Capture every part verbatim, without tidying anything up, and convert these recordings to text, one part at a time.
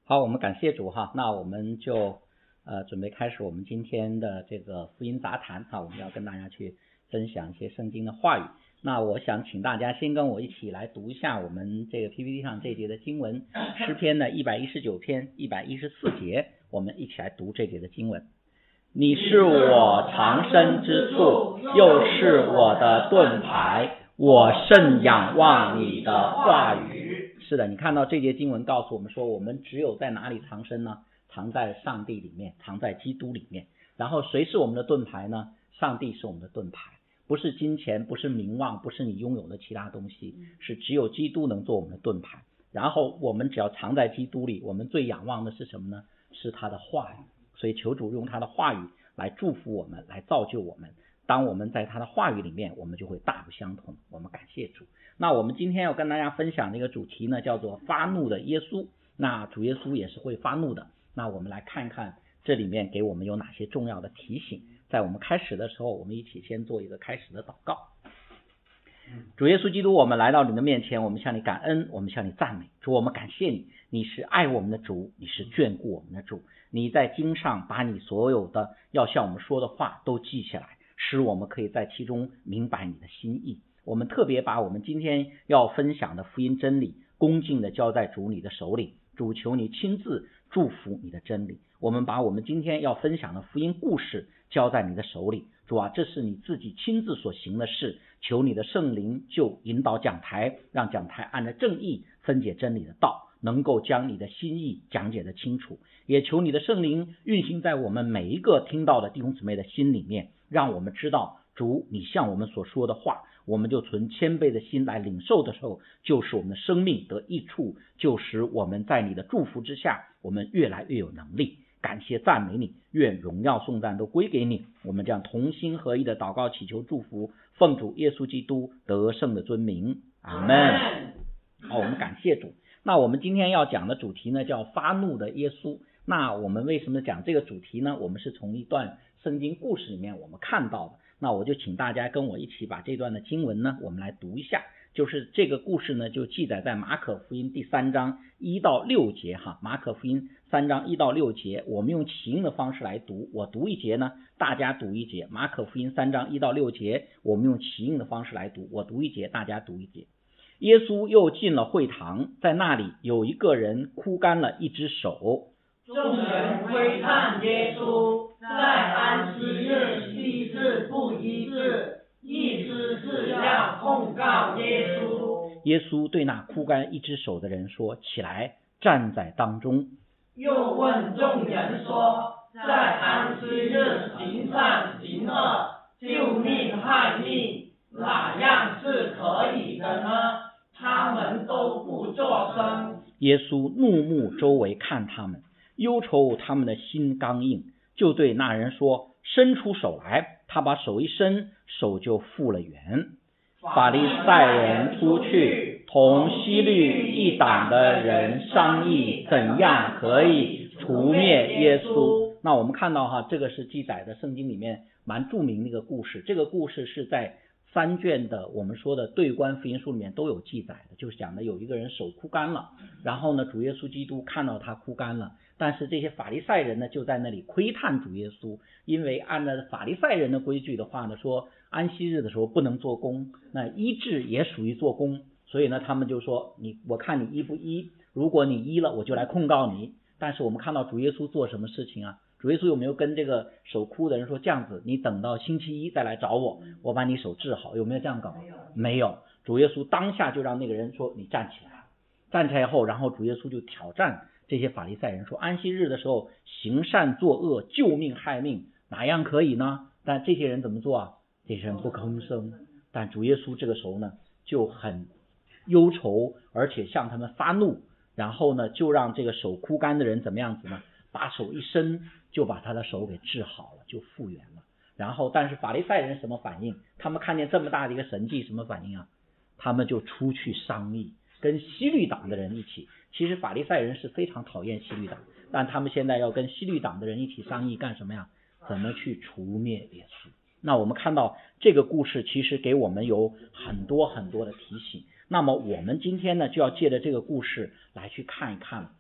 好，我们感谢主哈，那我们就呃准备开始我们今天的这个福音杂谈哈，我们要跟大家去分享一些圣经的话语。那我想请大家先跟我一起来读一下我们这个 P P T 上这节的经文，诗篇的一百一十九篇一百一十四节，我们一起来读这节的经文。你是我藏身之处，又是我的盾牌，我甚仰望你的话语。是的，你看到这节经文告诉我们说，我们只有在哪里藏身呢？藏在上帝里面，藏在基督里面。然后谁是我们的盾牌呢？上帝是我们的盾牌，不是金钱，不是名望，不是你拥有的其他东西，是只有基督能做我们的盾牌。然后我们只要藏在基督里，我们最仰望的是什么呢？是他的话语。所以求主用他的话语来祝福我们，来造就我们。当我们在他的话语里面，我们就会大不相同。我们感谢主。那我们今天要跟大家分享的一个主题呢，叫做发怒的耶稣。那主耶稣也是会发怒的。那我们来看看这里面给我们有哪些重要的提醒。在我们开始的时候，我们一起先做一个开始的祷告。主耶稣基督，我们来到你的面前，我们向你感恩，我们向你赞美。主，我们感谢你，你是爱我们的主，你是眷顾我们的主。你在经上把你所有的要向我们说的话都记下来，使我们可以在其中明白你的心意。我们特别把我们今天要分享的福音真理恭敬的交在主你的手里。主，求你亲自祝福你的真理。我们把我们今天要分享的福音故事交在你的手里。主啊，这是你自己亲自所行的事，求你的圣灵就引导讲台，让讲台按着正义分解真理的道，能够将你的心意讲解得清楚。也求你的圣灵运行在我们每一个听到的弟兄姊妹的心里面，让我们知道主你向我们所说的话，我们就存谦卑的心来领受的时候，就是我们的生命得益处，就使我们在你的祝福之下，我们越来越有能力。感谢赞美你，愿荣耀颂赞都归给你。我们这样同心合一的祷告祈求祝福，奉主耶稣基督得胜的尊名，阿们。好，我们感谢主。那我们今天要讲的主题呢，叫发怒的耶稣。那我们为什么讲这个主题呢？我们是从一段圣经故事里面我们看到的。那我就请大家跟我一起把这段的经文呢，我们来读一下。就是这个故事呢，就记载在马可福音第三章一到六节哈。马可福音三章一到六节，我们用起应的方式来读，我读一节呢，大家读一节。马可福音三章一到六节，我们用起应的方式来读，我读一节，大家读一节。耶稣又进了会堂，在那里有一个人枯干了一只手。 众人窥探耶稣在安息日医治不医治，意思是要控告耶稣。 耶稣对那枯干一只手的人说：起来，站在当中。 又问众人说：在安息日行善行恶，救命害命，哪样是可以的呢？他们都不作声。 耶稣怒目周围看他们，忧愁他们的心刚硬，就对那人说：伸出手来。他把手一伸，手就复了原。法利赛人出去，同希律一党的人商议怎样可以除灭耶稣。那我们看到哈，这个是记载的圣经里面蛮著名的一个故事。这个故事是在三卷的我们说的对观福音书里面都有记载的，就是讲的有一个人手枯干了，然后呢主耶稣基督看到他枯干了，但是这些法利赛人呢就在那里窥探主耶稣，因为按照法利赛人的规矩的话呢，说安息日的时候不能做工，那医治也属于做工，所以呢他们就说你我看你医不医，如果你医了我就来控告你。但是我们看到主耶稣做什么事情啊？主耶稣有没有跟这个手枯的人说，这样子你等到星期一再来找我，我把你手治好？有没有这样搞？没有。主耶稣当下就让那个人说你站起来。站起来后，然后主耶稣就挑战这些法利赛人说，安息日的时候行善作恶，救命害命，哪样可以呢？但这些人怎么做啊？这些人不吭声。但主耶稣这个时候呢就很忧愁，而且向他们发怒，然后呢就让这个手枯干的人怎么样子呢？把手一伸，就把他的手给治好了，就复原了。然后但是法利赛人什么反应？他们看见这么大的一个神迹，什么反应啊？他们就出去商议，跟希律党的人一起。其实法利赛人是非常讨厌希律党，但他们现在要跟希律党的人一起商议干什么呀？怎么去除灭耶稣。那我们看到这个故事其实给我们有很多很多的提醒。那么我们今天呢就要借着这个故事来去看一看，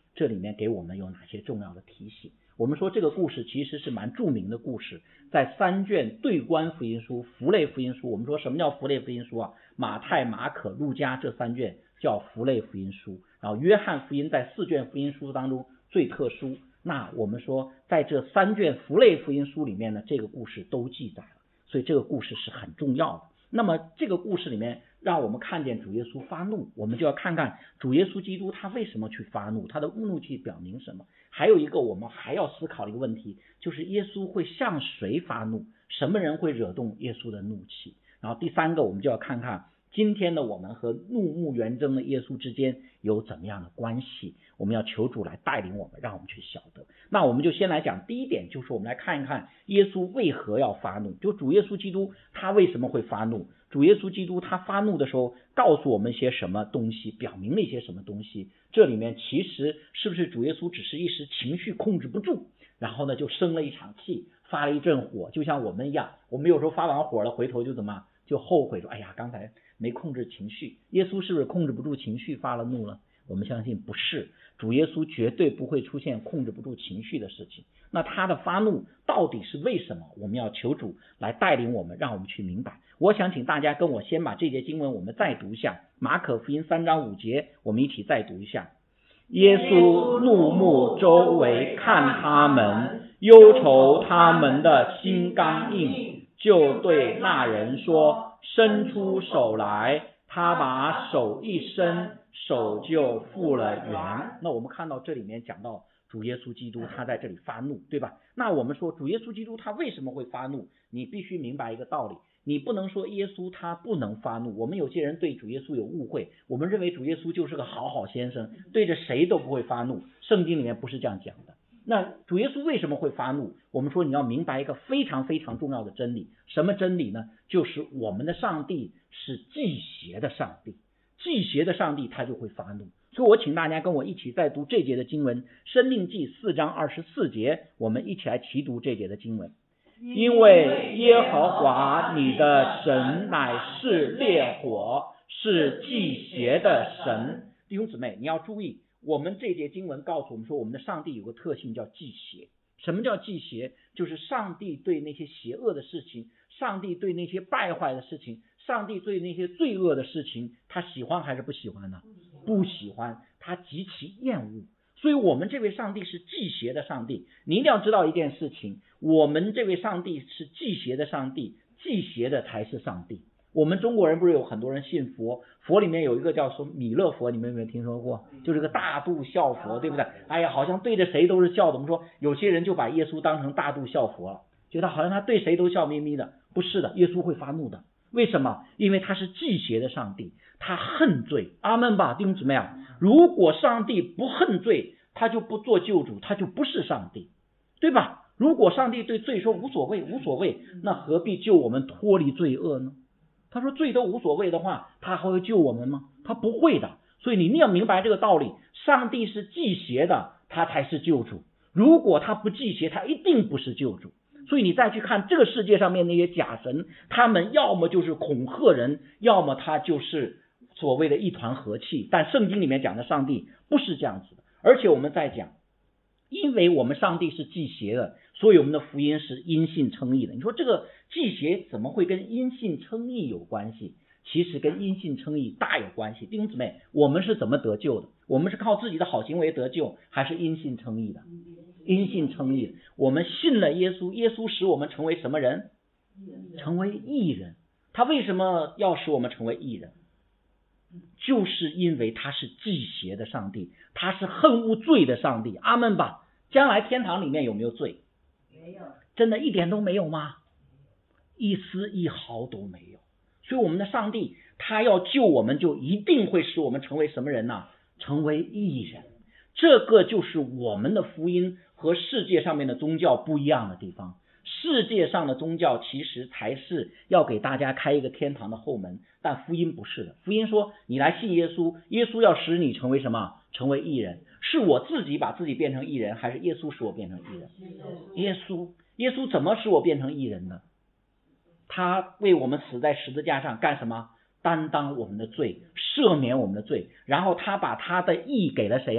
这里面给我们有哪些重要的提醒？我们说这个故事其实是蛮著名的故事，在三卷对观福音书、符类福音书。我们说什么叫符类福音书啊？马太、马可、路加这三卷叫符类福音书，然后约翰福音在四卷福音书当中最特殊。那我们说在这三卷符类福音书里面呢，这个故事都记载了，所以这个故事是很重要的。那么这个故事里面让我们看见主耶稣发怒，我们就要看看主耶稣基督他为什么去发怒，他的怒气表明什么。还有一个我们还要思考的一个问题，就是耶稣会向谁发怒，什么人会惹动耶稣的怒气。然后第三个我们就要看看今天的我们和怒目圆睁的耶稣之间有怎么样的关系，我们要求主来带领我们，让我们去晓得。那我们就先来讲第一点，就是我们来看一看耶稣为何要发怒，就主耶稣基督他为什么会发怒，主耶稣基督他发怒的时候告诉我们一些什么东西，表明了一些什么东西。这里面其实是不是主耶稣只是一时情绪控制不住，然后呢就生了一场气，发了一阵火，就像我们一样，我们有时候发完火了回头就怎么就后悔说，哎呀刚才没控制情绪。耶稣是不是控制不住情绪发了怒了？我们相信不是，主耶稣绝对不会出现控制不住情绪的事情。那他的发怒到底是为什么？我们要求主来带领我们，让我们去明白。我想请大家跟我先把这节经文我们再读一下，马可福音三章五节，我们一起再读一下。耶稣怒目周围看他们，忧愁他们的心刚硬，就对那人说，伸出手来。他把手一伸，手就复了原。那我们看到这里面讲到主耶稣基督他在这里发怒，对吧？那我们说主耶稣基督他为什么会发怒？你必须明白一个道理，你不能说耶稣他不能发怒。我们有些人对主耶稣有误会，我们认为主耶稣就是个好好先生，对着谁都不会发怒。圣经里面不是这样讲的。那主耶稣为什么会发怒？我们说你要明白一个非常非常重要的真理。什么真理呢？就是我们的上帝是忌邪的上帝，忌邪的上帝他就会发怒。所以我请大家跟我一起再读这节的经文，申命记四章二十四节，我们一起来齐读这节的经文。因为耶和华你的神乃是烈火，是忌邪的神。弟兄姊妹，你要注意，我们这节经文告诉我们说，我们的上帝有个特性叫忌邪。什么叫忌邪？就是上帝对那些邪恶的事情，上帝对那些败坏的事情，上帝对那些罪恶的事情，他喜欢还是不喜欢呢？不喜欢，他极其厌恶。所以我们这位上帝是忌邪的上帝。你一定要知道一件事情，我们这位上帝是忌邪的上帝，忌邪的才是上帝。我们中国人不是有很多人信佛，佛里面有一个叫说弥勒佛，你们有没有听说过？就是个大度孝佛，对不对？哎呀，好像对着谁都是笑的。我们说有些人就把耶稣当成大度孝佛了，觉得好像他对谁都笑眯眯的。不是的，耶稣会发怒的。为什么？因为他是忌邪的上帝，他恨罪。阿们吧，弟兄姊妹啊！如果上帝不恨罪，他就不做救主，他就不是上帝，对吧？如果上帝对罪说无所谓无所谓，那何必救我们脱离罪恶呢？他说罪都无所谓的话，他还会救我们吗？他不会的。所以你一定要明白这个道理，上帝是忌邪的，他才是救主。如果他不忌邪，他一定不是救主。所以你再去看这个世界上面那些假神，他们要么就是恐吓人，要么他就是所谓的一团和气。但圣经里面讲的上帝不是这样子的。而且我们再讲，因为我们上帝是忌邪的，所以我们的福音是因信称义的。你说这个忌邪怎么会跟因信称义有关系？其实跟因信称义大有关系。弟兄姊妹，我们是怎么得救的？我们是靠自己的好行为得救，还是因信称义的？因信称义。我们信了耶稣，耶稣使我们成为什么人？成为义人。他为什么要使我们成为义人？就是因为他是忌邪的上帝，他是恨恶罪的上帝。阿们吧。将来天堂里面有没有罪？ 没有。 真的一点都没有吗？一丝一毫都没有。所以我们的上帝他要救我们，就一定会使我们成为什么人呢？成为义人。这个就是我们的福音和世界上面的宗教不一样的地方。世界上的宗教其实才是要给大家开一个天堂的后门，但福音不是的。福音说你来信耶稣，耶稣要使你成为什么？成为义人。是我自己把自己变成义人，还是耶稣使我变成义人？耶稣。耶稣怎么使我变成义人呢？他为我们死在十字架上干什么？担当我们的罪，赦免我们的罪，然后他把他的义给了谁啊？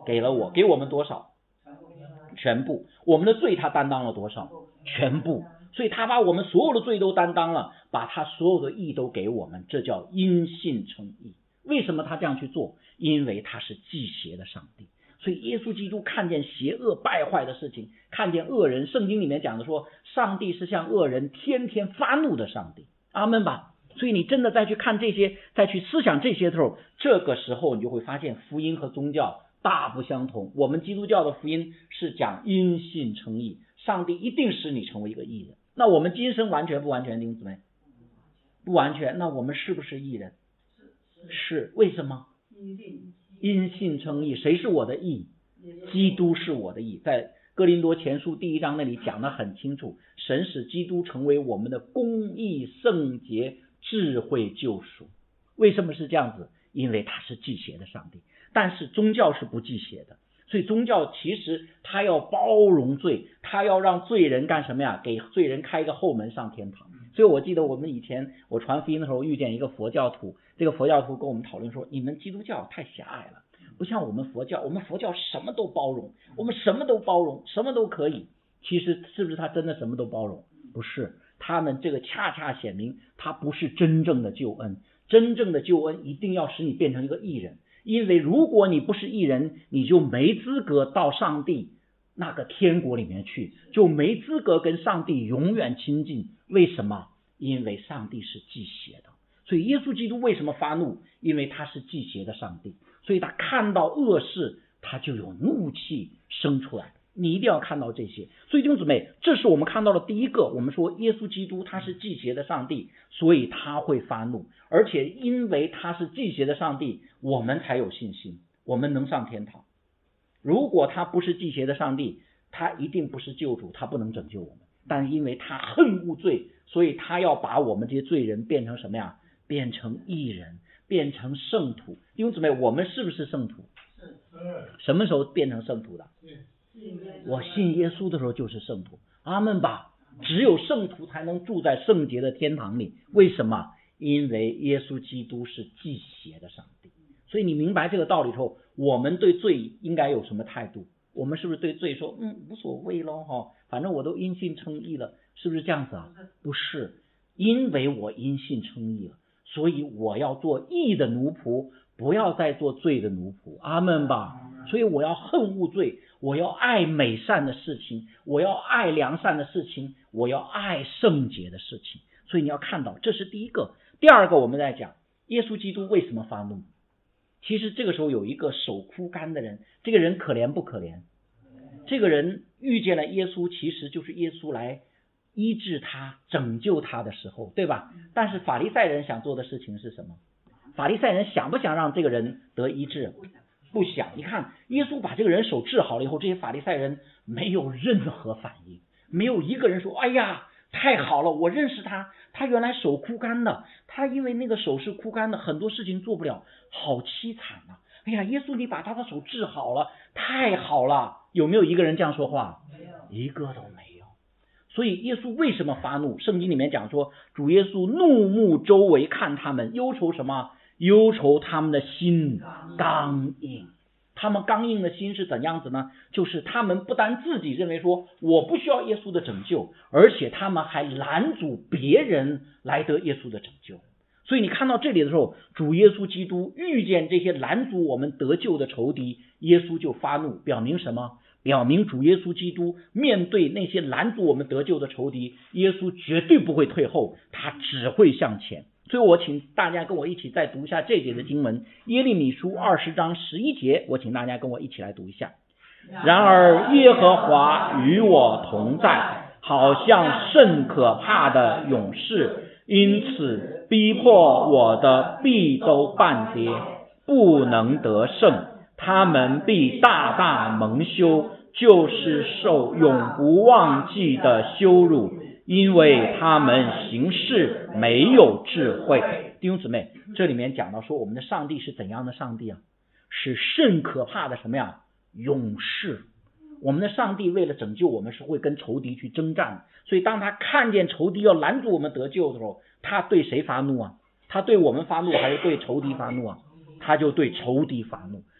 给了我，给我们多少？全部。我们的罪他担当了多少？全部。所以他把我们所有的罪都担当了，把他所有的义都给我们，这叫因信称义。为什么他这样去做？因为他是忌邪的上帝。所以耶稣基督看见邪恶败坏的事情，看见恶人，圣经里面讲的说，上帝是向恶人天天发怒的上帝。阿们吧。所以你真的再去看这些，再去思想这些的时候，这个时候你就会发现福音和宗教大不相同。我们基督教的福音是讲因信称义，上帝一定使你成为一个义人。那我们今生完全不完全，弟兄姊妹？不完全。那我们是不是义人？是。为什么？因信称义。谁是我的义？基督是我的义。在哥林多前书第一章那里讲得很清楚，神使基督成为我们的公义、圣洁、智慧、救赎。为什么是这样子？因为他是忌邪的上帝。但是宗教是不忌邪的，所以宗教其实他要包容罪，他要让罪人干什么呀？给罪人开一个后门上天堂。所以我记得我们以前我传福音的时候遇见一个佛教徒，这个佛教徒跟我们讨论说，你们基督教太狭隘了，不像我们佛教，我们佛教什么都包容，我们什么都包容，什么都可以。其实是不是他真的什么都包容？不是，他们这个恰恰显明他不是真正的救恩。真正的救恩一定要使你变成一个义人，因为如果你不是义人，你就没资格到上帝那个天国里面去，就没资格跟上帝永远亲近。为什么？因为上帝是忌邪的。所以耶稣基督为什么发怒？因为他是忌邪的上帝，所以他看到恶事他就有怒气生出来。你一定要看到这些。所以弟兄姊妹，这是我们看到的第一个，我们说耶稣基督他是忌邪的上帝，所以他会发怒，而且因为他是忌邪的上帝，我们才有信心，我们能上天堂。如果他不是忌邪的上帝，他一定不是救主，他不能拯救我们。但因为他恨恶罪，所以他要把我们这些罪人变成什么呀？变成义人，变成圣徒。弟兄姊妹，我们是不是圣徒？什么时候变成圣徒的？我信耶稣的时候就是圣徒。阿们吧。只有圣徒才能住在圣洁的天堂里。为什么？因为耶稣基督是忌邪的上帝。所以你明白这个道理之后，我们对罪应该有什么态度？我们是不是对罪说嗯无所谓咯哈，反正我都因信称义了，是不是这样子啊？不是，因为我因信称义了，所以我要做义的奴仆，不要再做罪的奴仆。阿们吧。所以我要恨恶罪，我要爱美善的事情，我要爱良善的事情，我要爱圣洁的事情。所以你要看到，这是第一个。第二个，我们在讲耶稣基督为什么发怒。其实这个时候有一个手枯干的人，这个人可怜不可怜？这个人遇见了耶稣，其实就是耶稣来医治他、拯救他的时候，对吧？但是法利赛人想做的事情是什么？法利赛人想不想让这个人得医治？不想。你看耶稣把这个人手治好了以后，这些法利赛人没有任何反应，没有一个人说哎呀太好了，我认识他，他原来手枯干的，他因为那个手是枯干的，很多事情做不了，好凄惨啊！哎呀，耶稣你把他的手治好了，太好了。有没有一个人这样说话？一个都没有。所以耶稣为什么发怒？圣经里面讲说，主耶稣怒目周围看他们，忧愁什么？忧愁他们的心刚硬。他们刚硬的心是怎样子呢？就是他们不但自己认为说我不需要耶稣的拯救，而且他们还拦阻别人来得耶稣的拯救。所以你看到这里的时候，主耶稣基督遇见这些拦阻我们得救的仇敌，耶稣就发怒，表明什么？表明主耶稣基督面对那些拦阻我们得救的仇敌，耶稣绝对不会退后，他只会向前。所以我请大家跟我一起再读一下这节的经文，耶利米书二十章十一节，我请大家跟我一起来读一下。然而耶和华与我同在，好像甚可怕的勇士，因此逼迫我的必都半跌，不能得胜，他们必大大蒙羞，就是受永不忘记的羞辱，因为他们行事没有智慧。弟兄姊妹，这里面讲到说我们的上帝是怎样的上帝啊？是甚可怕的什么呀？勇士。我们的上帝为了拯救我们是会跟仇敌去征战，所以当他看见仇敌要拦阻我们得救的时候，他对谁发怒啊？他对我们发怒还是对仇敌发怒啊？他就对仇敌发怒。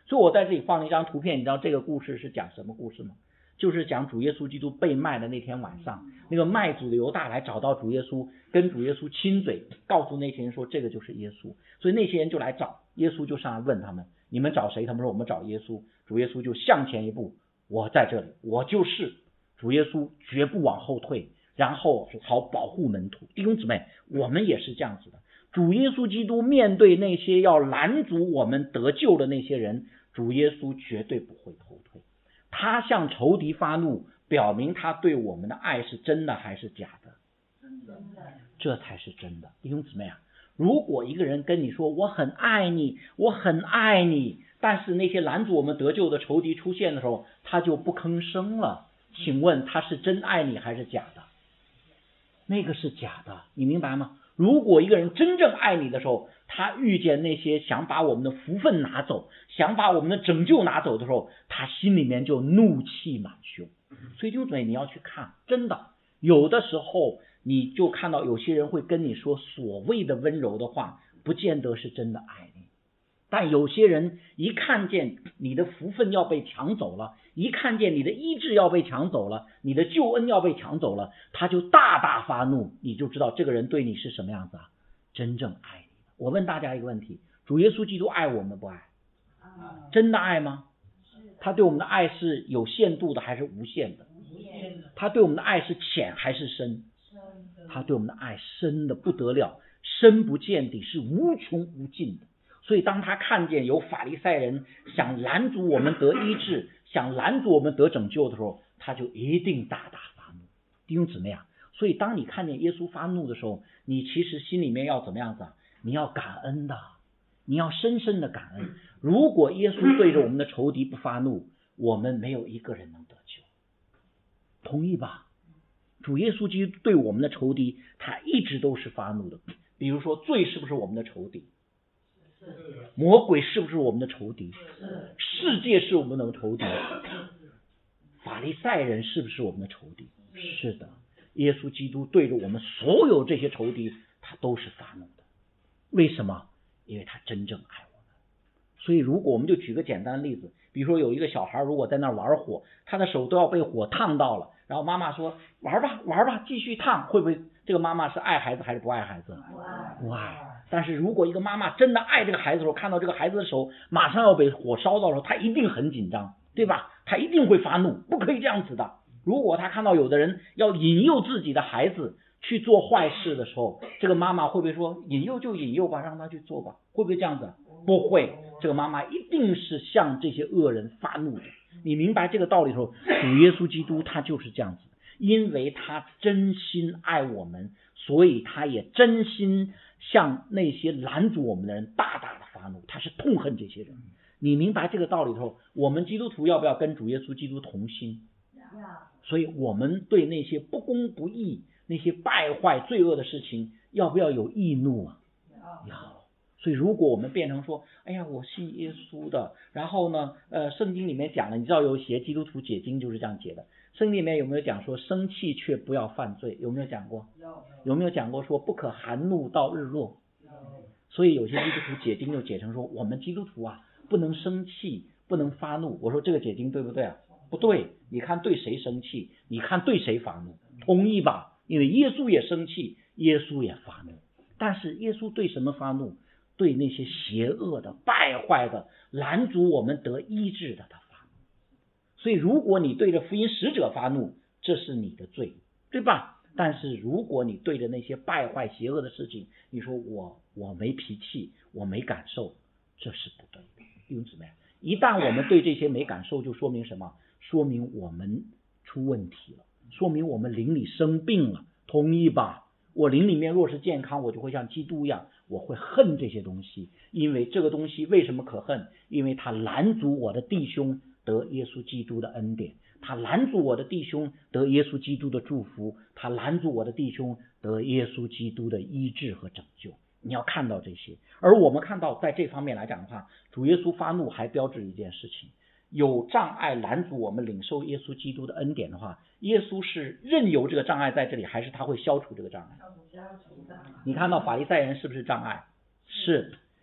所以我在这里放了一张图片，你知道这个故事是讲什么故事吗？就是讲主耶稣基督被卖的那天晚上，那个卖主的犹大来找到主耶稣，跟主耶稣亲嘴，告诉那些人说这个就是耶稣。所以那些人就来找耶稣，就上来问他们，你们找谁？他们说我们找耶稣。主耶稣就向前一步，我在这里，我就是。主耶稣绝不往后退，然后好保护门徒。弟兄姊妹，我们也是这样子的。主耶稣基督面对那些要拦阻我们得救的那些人，主耶稣绝对不会后退。他向仇敌发怒，表明他对我们的爱是真的还是假的？真的，这才是真的。弟兄姊妹啊，如果一个人跟你说我很爱你，我很爱你，但是那些拦阻我们得救的仇敌出现的时候，他就不吭声了，请问他是真爱你还是假的？那个是假的，你明白吗？如果一个人真正爱你的时候，他遇见那些想把我们的福分拿走，想把我们的拯救拿走的时候，他心里面就怒气满胸。所以弟兄姊妹，你要去看，真的有的时候你就看到有些人会跟你说所谓的温柔的话，不见得是真的爱你。但有些人一看见你的福分要被抢走了，一看见你的医治要被抢走了，你的救恩要被抢走了，他就大大发怒，你就知道这个人对你是什么样子啊，真正爱你。我问大家一个问题，主耶稣基督爱我们不爱？真的爱吗？他对我们的爱是有限度的还是无限的？他对我们的爱是浅还是深？他对我们的爱深的不得了，深不见底，是无穷无尽的。所以当他看见有法利赛人想拦阻我们得医治，想拦阻我们得拯救的时候，他就一定大大发怒。弟兄姊妹啊，所以当你看见耶稣发怒的时候，你其实心里面要怎么样子啊？你要感恩的，你要深深的感恩。如果耶稣对着我们的仇敌不发怒，我们没有一个人能得救，同意吧？主耶稣基督对我们的仇敌，他一直都是发怒的。比如说罪是不是我们的仇敌？魔鬼是不是我们的仇敌？世界是我们的仇敌。法利赛人是不是我们的仇敌？是的。耶稣基督对着我们所有这些仇敌，他都是发怒的。为什么？因为他真正爱我们。所以如果我们就举个简单的例子，比如说有一个小孩如果在那玩火，他的手都要被火烫到了，然后妈妈说玩吧玩吧继续烫，会不会这个妈妈是爱孩子还是不爱孩子？不爱。不爱。但是如果一个妈妈真的爱这个孩子的时候，看到这个孩子的手马上要被火烧到的时候，他一定很紧张，对吧？他一定会发怒，不可以这样子的。如果他看到有的人要引诱自己的孩子去做坏事的时候，这个妈妈会不会说引诱就引诱吧，让他去做吧？会不会这样子？不会。这个妈妈一定是向这些恶人发怒的。你明白这个道理的时候，主耶稣基督他就是这样子，因为他真心爱我们，所以他也真心向那些拦阻我们的人大大的发怒，他是痛恨这些人。你明白这个道理之后，我们基督徒要不要跟主耶稣基督同心？所以我们对那些不公不义、那些败坏罪恶的事情，要不要有义怒啊？要。所以如果我们变成说，哎呀，我信耶稣的，然后呢，呃，圣经里面讲了，你知道有些基督徒解经就是这样解的。圣经里面有没有讲说生气却不要犯罪？有没有讲过？有没有讲过说不可含怒到日落？所以有些基督徒解经就解成说，我们基督徒啊，不能生气，不能发怒。我说这个解经对不对啊？不对，你看对谁生气，你看对谁发怒，同意吧？因为耶稣也生气，耶稣也发怒，但是耶稣对什么发怒？对那些邪恶的、败坏的、拦阻我们得医治的他发怒。所以如果你对着福音使者发怒，这是你的罪，对吧？但是如果你对着那些败坏邪恶的事情，你说我我没脾气，我没感受，这是不对的。弟兄姊妹，一旦我们对这些没感受，就说明什么？说明我们出问题了，说明我们灵里生病了，同意吧？我灵里面若是健康，我就会像基督一样，我会恨这些东西。因为这个东西为什么可恨？因为它拦阻我的弟兄得耶稣基督的恩典，他拦阻我的弟兄得耶稣基督的祝福，他拦阻我的弟兄得耶稣基督的医治和拯救。你要看到这些。而我们看到在这方面来讲的话，主耶稣发怒还标志一件事情，有障碍拦阻我们领受耶稣基督的恩典的话，耶稣是任由这个障碍在这里，还是他会消除这个障碍？你看到法利赛人是不是障碍？是。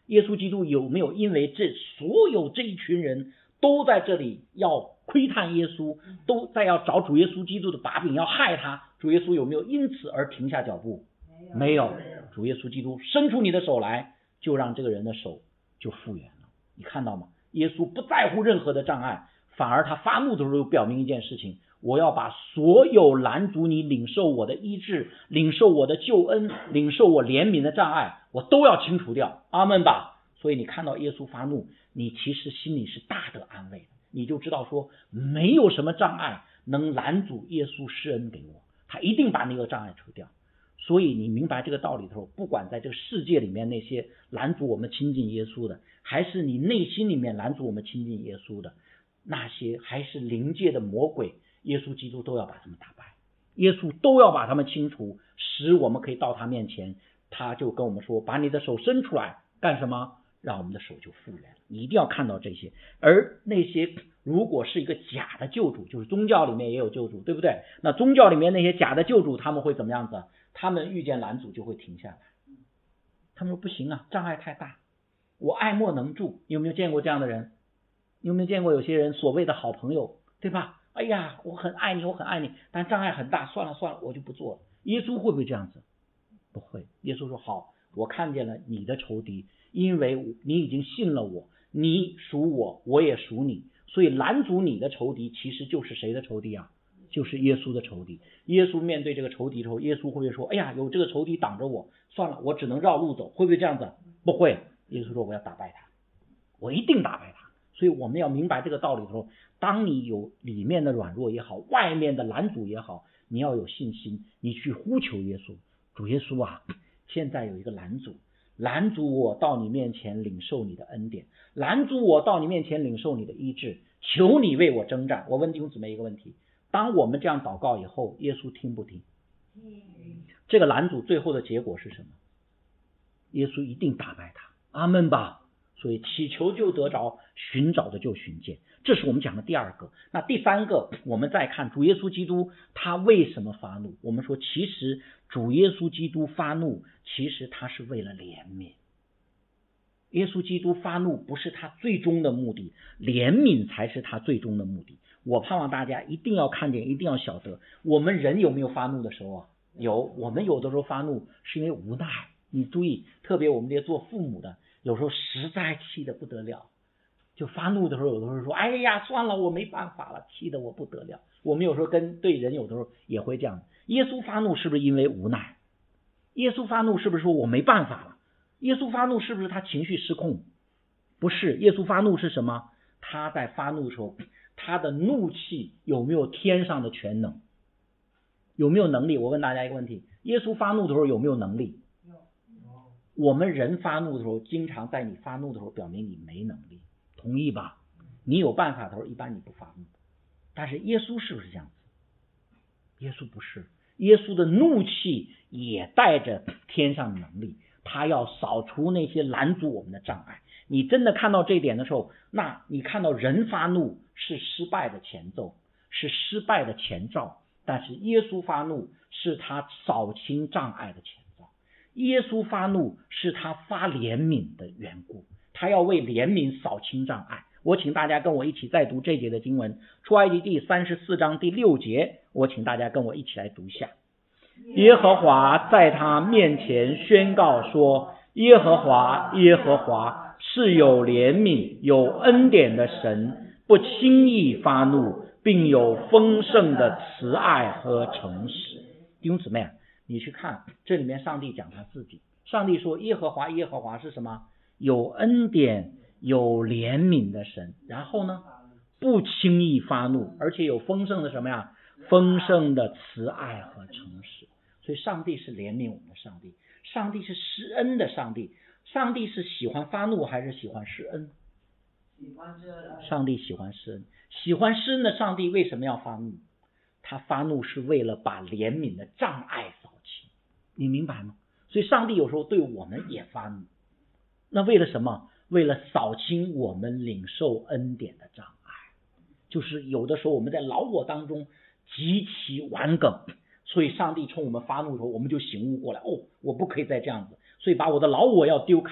耶稣基督有没有因为这所有这一群人都在这里要窥探耶稣，都在要找主耶稣基督的把柄要害他，主耶稣有没有因此而停下脚步？没有，主耶稣基督伸出你的手来，就让这个人的手就复原了。你看到吗？耶稣不在乎任何的障碍，反而他发怒的时候表明一件事情，我要把所有拦阻你领受我的医治，领受我的救恩，领受我怜悯的障碍，我都要清除掉。阿们吧。所以你看到耶稣发怒，你其实心里是大得安慰的，你就知道说没有什么障碍能拦阻耶稣施恩给我，他一定把那个障碍除掉。所以你明白这个道理的时候，不管在这个世界里面那些拦阻我们亲近耶稣的，还是你内心里面拦阻我们亲近耶稣的，那些还是灵界的魔鬼，耶稣基督都要把他们打败，耶稣都要把他们清除，使我们可以到他面前。他就跟我们说，把你的手伸出来干什么？让我们的手就复原了。你一定要看到这些。而那些如果是一个假的救主，就是宗教里面也有救主，对不对？那宗教里面那些假的救主，他们会怎么样子？他们遇见拦阻就会停下来，他们说不行啊，障碍太大，我爱莫能助。你有没有见过这样的人？你有没有见过有些人所谓的好朋友，对吧？哎呀，我很爱你，我很爱你，但障碍很大，算了算了，我就不做了。耶稣会不会这样子？不会。耶稣说好，我看见了你的仇敌，因为你已经信了我，你属我，我也属你，所以拦阻你的仇敌其实就是谁的仇敌啊？就是耶稣的仇敌。耶稣面对这个仇敌的时候，耶稣会不会说，哎呀，有这个仇敌挡着我，算了，我只能绕路走？会不会这样子？不会。耶稣说我要打败他，我一定打败他。所以我们要明白这个道理的时候，当你有里面的软弱也好，外面的拦阻也好，你要有信心，你去呼求耶稣。主耶稣啊，现在有一个拦阻，拦阻我到你面前领受你的恩典，拦阻我到你面前领受你的医治，求你为我征战。我问弟兄姊妹一个问题，当我们这样祷告以后，耶稣听不听？这个拦阻最后的结果是什么？耶稣一定打败他。阿们吧。所以祈求就得着，寻找的就寻见，这是我们讲的第二个。那第三个，我们再看主耶稣基督他为什么发怒。我们说其实主耶稣基督发怒，其实他是为了怜悯。耶稣基督发怒不是他最终的目的，怜悯才是他最终的目的。我盼望大家一定要看见，一定要晓得，我们人有没有发怒的时候啊？有。我们有的时候发怒是因为无奈。你注意，特别我们这些做父母的，有时候实在气得不得了，就发怒的时候，有的时候说，哎呀，算了，我没办法了，气得我不得了。我们有时候跟对人有的时候也会这样。耶稣发怒是不是因为无奈？耶稣发怒是不是说我没办法了？耶稣发怒是不是他情绪失控？不是。耶稣发怒是什么？他在发怒的时候，他的怒气有没有天上的全能？有没有能力？我问大家一个问题，耶稣发怒的时候有没有能力？我们人发怒的时候，经常在你发怒的时候表明你没能力，同意吧？你有办法的时候，一般你不发怒。但是耶稣是不是这样子？耶稣不是。耶稣的怒气也带着天上的能力，他要扫除那些拦阻我们的障碍。你真的看到这一点的时候，那你看到人发怒是失败的前奏，是失败的前兆，但是耶稣发怒是他扫清障碍的前兆。耶稣发怒是他发怜悯的缘故，他要为怜悯扫清障碍。我请大家跟我一起再读这节的经文，出埃及第三十四章第六节，我请大家跟我一起来读一下。耶和华在他面前宣告说，耶和华耶和华是有怜悯有恩典的神，不轻易发怒，并有丰盛的慈爱和诚实。弟兄姊妹，你去看这里面上帝讲他自己，上帝说耶和华耶和华是什么？有恩典有怜悯的神，然后呢，不轻易发怒，而且有丰盛的什么呀？丰盛的慈爱和诚实。所以上帝是怜悯我们的上帝，上帝是施恩的上帝。上帝是喜欢发怒还是喜欢施恩？上帝喜欢施恩。喜欢施恩的上帝为什么要发怒？他发怒是为了把怜悯的障碍扫清，你明白吗？所以上帝有时候对我们也发怒，那为了什么？为了扫清我们领受恩典的障碍。就是有的时候我们在老我当中极其顽梗，所以上帝冲我们发怒的时候，我们就醒悟过来，哦，我不可以再这样子，所以把我的老我要丢开，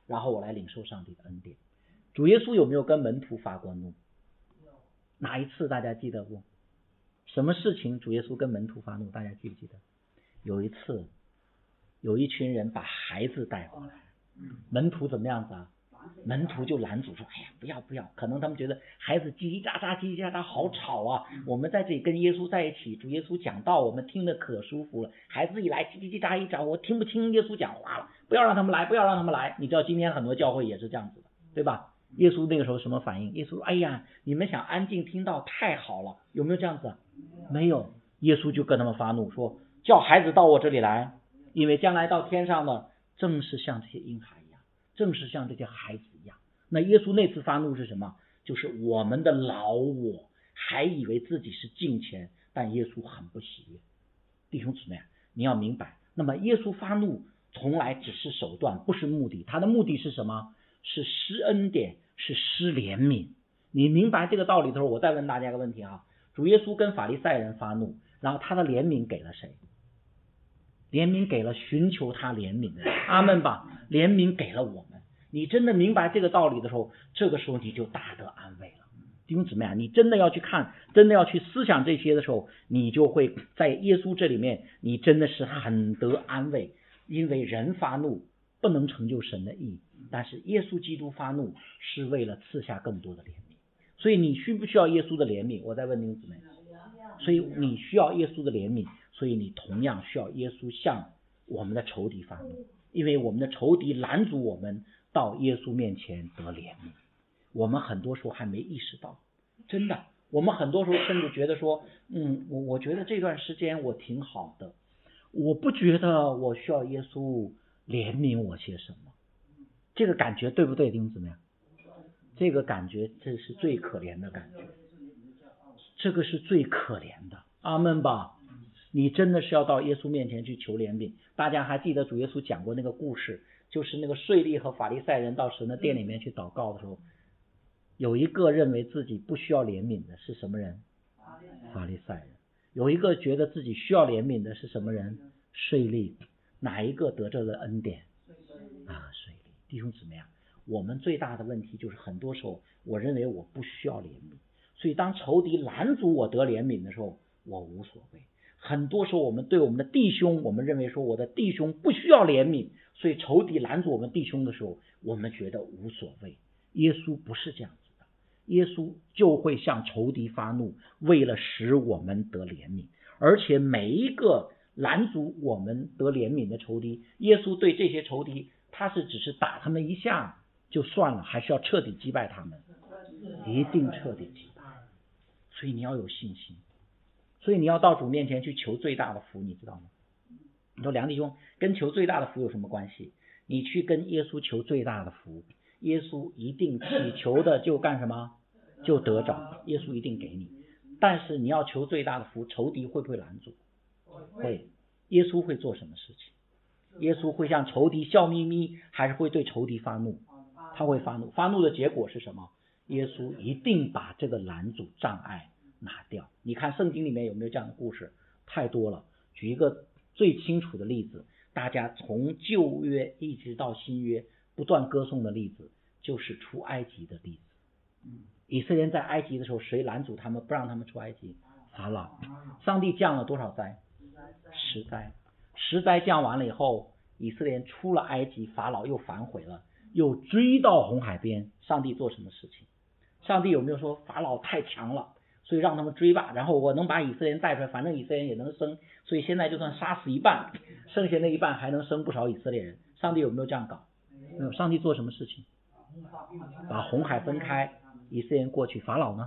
然后我来领受上帝的恩典。主耶稣有没有跟门徒发过怒？哪一次大家记得不？什么事情主耶稣跟门徒发怒？大家记不记得？有一次有一群人把孩子带过来，门徒怎么样子啊？门徒就拦阻说，哎呀不要不要，可能他们觉得孩子叽叽喳喳叽叽喳喳好吵啊，我们在这里跟耶稣在一起，主耶稣讲道我们听得可舒服了，孩子一来叽叽叽喳一喳我听不清耶稣讲话了，不要让他们来不要让他们来。你知道今天很多教会也是这样子的，对吧？耶稣那个时候什么反应？耶稣说，哎呀你们想安静听到太好了，有没有这样子？没有。耶稣就跟他们发怒说，叫孩子到我这里来，因为将来到天上的正是像这些婴孩一样，正是像这些孩子一样。那耶稣那次发怒是什么？就是我们的老我还以为自己是敬虔，但耶稣很不喜悦。弟兄姊妹，你要明白，那么耶稣发怒从来只是手段，不是目的。他的目的是什么？是施恩典，是施怜悯。你明白这个道理的时候，我再问大家一个问题啊，主耶稣跟法利赛人发怒，然后他的怜悯给了谁？怜悯给了寻求他怜悯的人，阿们吧。怜悯给了我们。你真的明白这个道理的时候，这个时候你就大得安慰了。弟兄姊妹啊，你真的要去看，真的要去思想这些的时候，你就会在耶稣这里面，你真的是很得安慰。因为人发怒不能成就神的义，但是耶稣基督发怒是为了赐下更多的怜悯。所以你需不需要耶稣的怜悯？我再问弟兄姊妹，所以你需要耶稣的怜悯，所以你同样需要耶稣向我们的仇敌发怒，因为我们的仇敌拦阻我们到耶稣面前得怜悯。我们很多时候还没意识到，真的，我们很多时候甚至觉得说，嗯，我我觉得这段时间我挺好的，我不觉得我需要耶稣怜悯我些什么。这个感觉对不对，弟兄姊妹？这个感觉这是最可怜的感觉，这个是最可怜的，阿们吧。你真的是要到耶稣面前去求怜悯。大家还记得主耶稣讲过那个故事，就是那个税吏和法利赛人到神的殿里面去祷告的时候，有一个认为自己不需要怜悯的是什么人？法利赛人。有一个觉得自己需要怜悯的是什么人？税吏。哪一个得着了恩典？啊，税吏。弟兄姊妹啊，我们最大的问题就是很多时候我认为我不需要怜悯，所以当仇敌拦阻我得怜悯的时候，我无所谓。很多时候我们对我们的弟兄，我们认为说我的弟兄不需要怜悯，所以仇敌拦阻我们弟兄的时候，我们觉得无所谓。耶稣不是这样子的，耶稣就会向仇敌发怒，为了使我们得怜悯。而且每一个拦阻我们得怜悯的仇敌，耶稣对这些仇敌，他是只是打他们一下就算了，还是要彻底击败他们，一定彻底击败。所以你要有信心，所以你要到主面前去求最大的福，你知道吗？你说梁弟兄，跟求最大的福有什么关系？你去跟耶稣求最大的福，耶稣一定祈求的就干什么？就得着，耶稣一定给你。但是你要求最大的福，仇敌会不会拦阻？会。耶稣会做什么事情？耶稣会向仇敌笑眯眯，还是会对仇敌发怒？他会发怒。发怒的结果是什么？耶稣一定把这个拦阻障碍拿掉。你看圣经里面有没有这样的故事？太多了。举一个最清楚的例子，大家从旧约一直到新约不断歌颂的例子，就是出埃及的例子。以色列人在埃及的时候，谁拦阻他们不让他们出埃及？法老。上帝降了多少灾？十灾。十灾降完了以后，以色列人出了埃及，法老又反悔了，又追到红海边。上帝做什么事情？上帝有没有说法老太强了，所以让他们追吧，然后我能把以色列人带出来，反正以色列人也能生，所以现在就算杀死一半，剩下那一半还能生不少以色列人。上帝有没有这样搞？没有。上帝做什么事情？把红海分开，以色列人过去，法老呢？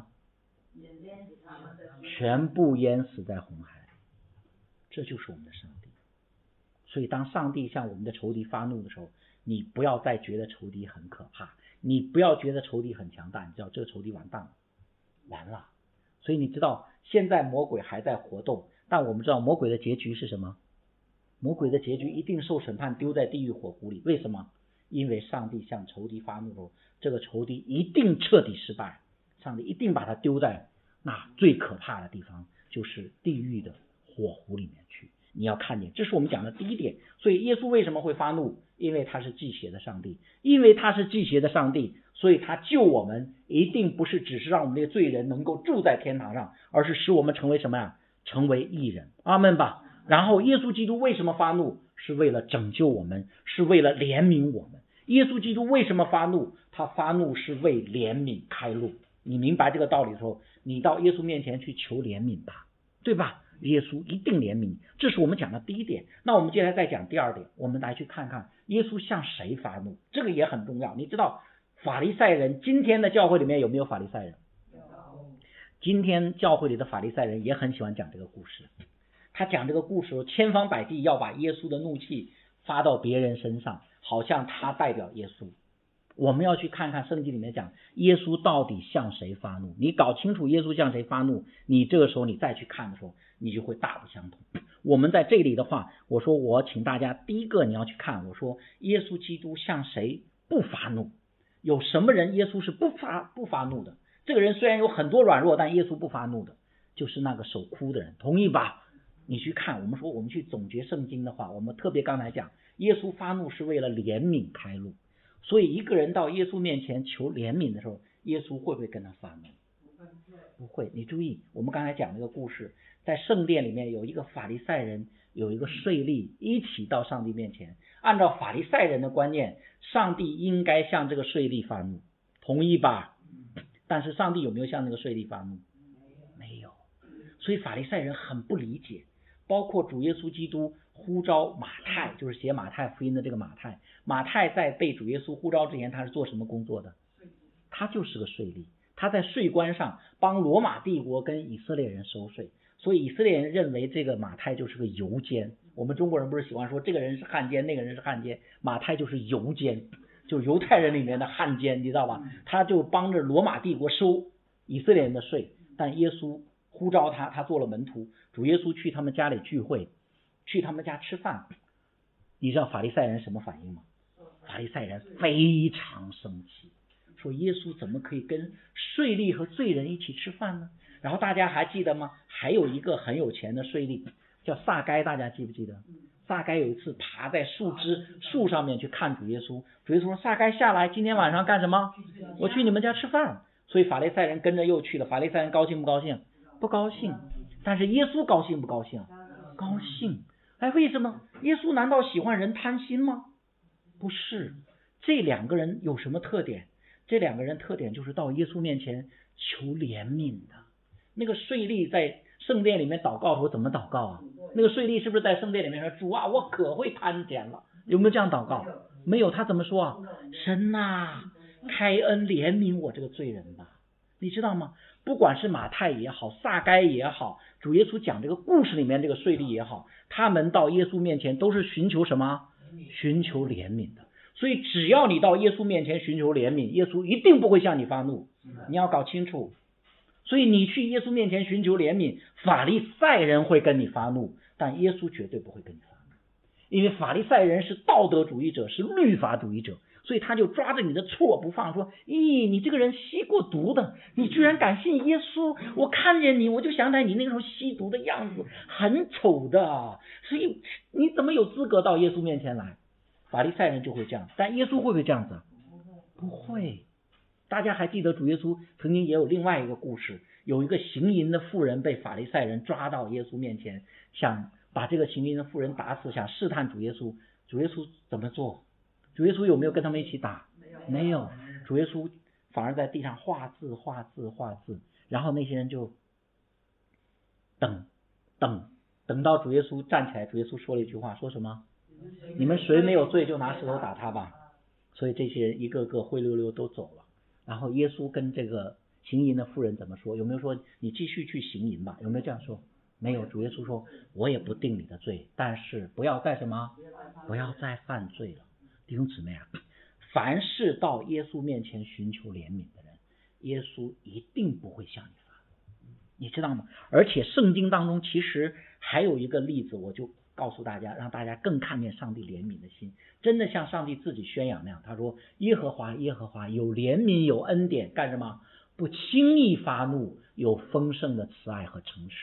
全部淹死在红海里。这就是我们的上帝。所以当上帝向我们的仇敌发怒的时候，你不要再觉得仇敌很可怕，你不要觉得仇敌很强大，你知道这个仇敌完蛋了，完了。所以你知道现在魔鬼还在活动，但我们知道魔鬼的结局是什么？魔鬼的结局一定受审判，丢在地狱火湖里。为什么？因为上帝向仇敌发怒的时候，这个仇敌一定彻底失败，上帝一定把他丢在那最可怕的地方，就是地狱的火湖里面去。 你要看见，这是我们讲的第一点。所以耶稣为什么会发怒？因为他是忌邪的上帝，因为他是忌邪的上帝，所以他救我们一定不是只是让我们这些罪人能够住在天堂上，而是使我们成为什么呀？成为义人。阿们吧。然后耶稣基督为什么发怒？是为了拯救我们，是为了怜悯我们。耶稣基督为什么发怒？他发怒是为怜悯开路。你明白这个道理的时候，你到耶稣面前去求怜悯吧，对吧？耶稣一定怜悯你，这是我们讲的第一点。那我们接下来再讲第二点，我们来去看看耶稣向谁发怒，这个也很重要。你知道法利赛人，今天的教会里面有没有法利赛人？今天教会里的法利赛人也很喜欢讲这个故事。他讲这个故事千方百计要把耶稣的怒气发到别人身上，好像他代表耶稣。我们要去看看圣经里面讲耶稣到底向谁发怒，你搞清楚耶稣向谁发怒，你这个时候你再去看的时候，你就会大不相同。我们在这里的话，我说我请大家第一个你要去看，我说耶稣基督向谁不发怒，有什么人耶稣是不发不发怒的？这个人虽然有很多软弱，但耶稣不发怒的，就是那个手哭的人，同意吧？你去看，我们说我们去总结圣经的话，我们特别刚才讲耶稣发怒是为了怜悯开路，所以一个人到耶稣面前求怜悯的时候，耶稣会不会跟他发怒？不会。你注意我们刚才讲那个故事，在圣殿里面有一个法利赛人有一个税吏一起到上帝面前，按照法利赛人的观念，上帝应该向这个税吏发怒，同意吧？但是上帝有没有向那个税吏发怒？没有。所以法利赛人很不理解，包括主耶稣基督呼召马太，就是写马太福音的这个马太，马太在被主耶稣呼召之前，他是做什么工作的？他就是个税吏，他在税关上帮罗马帝国跟以色列人收税，所以以色列人认为这个马太就是个游监。我们中国人不是喜欢说这个人是汉奸，那个人是汉奸，马太就是游监，就是犹太人里面的汉奸，你知道吧？他就帮着罗马帝国收以色列人的税，但耶稣呼召他，他做了门徒，主耶稣去他们家里聚会，去他们家吃饭，你知道法利赛人什么反应吗？法利赛人非常生气，说耶稣怎么可以跟税吏和罪人一起吃饭呢？然后大家还记得吗？还有一个很有钱的税吏叫撒该，大家记不记得？撒该有一次爬在树枝树上面去看主耶稣，主耶稣说撒该下来，今天晚上干什么？我去你们家吃饭。所以法利赛人跟着又去了，法利赛人高兴不高兴？不高兴。但是耶稣高兴不高兴？高兴。哎，为什么？耶稣难道喜欢人贪心吗？不是。这两个人有什么特点？这两个人特点就是到耶稣面前求怜悯的。那个税吏在圣殿里面祷告的时候怎么祷告啊？那个税吏是不是在圣殿里面说，主啊，我可会贪钱了？有没有这样祷告？没有。他怎么说啊？神啊，开恩怜悯我这个罪人吧。你知道吗？不管是马太也好，撒该也好，主耶稣讲这个故事里面这个税吏也好，他们到耶稣面前都是寻求什么？寻求怜悯的。所以只要你到耶稣面前寻求怜悯，耶稣一定不会向你发怒，你要搞清楚。所以你去耶稣面前寻求怜悯，法利赛人会跟你发怒，但耶稣绝对不会跟你发怒，因为法利赛人是道德主义者，是律法主义者，所以他就抓着你的错不放，说咦，你这个人吸过毒的，你居然敢信耶稣，我看见你我就想起来你那个时候吸毒的样子很丑的，所以你怎么有资格到耶稣面前来？法利赛人就会这样，但耶稣会不会这样子？不会。大家还记得主耶稣曾经也有另外一个故事，有一个行淫的妇人被法利赛人抓到耶稣面前，想把这个行淫的妇人打死，想试探主耶稣。主耶稣怎么做？主耶稣有没有跟他们一起打？没有。主耶稣反而在地上画字画字画字，然后那些人就等等等到主耶稣站起来，主耶稣说了一句话，说什么？你们谁没有罪就拿石头打他吧。所以这些人一个个灰溜溜都走了。然后耶稣跟这个行淫的妇人怎么说？有没有说你继续去行淫吧？有没有这样说？没有。主耶稣说我也不定你的罪，但是不要再什么？不要再犯罪了。弟兄姊妹啊，凡是到耶稣面前寻求怜悯的人，耶稣一定不会向你发怒，你知道吗？而且圣经当中其实还有一个例子，我就告诉大家，让大家更看见上帝怜悯的心，真的像上帝自己宣扬那样，他说耶和华耶和华有怜悯有恩典，干什么？不轻易发怒，有丰盛的慈爱和诚实。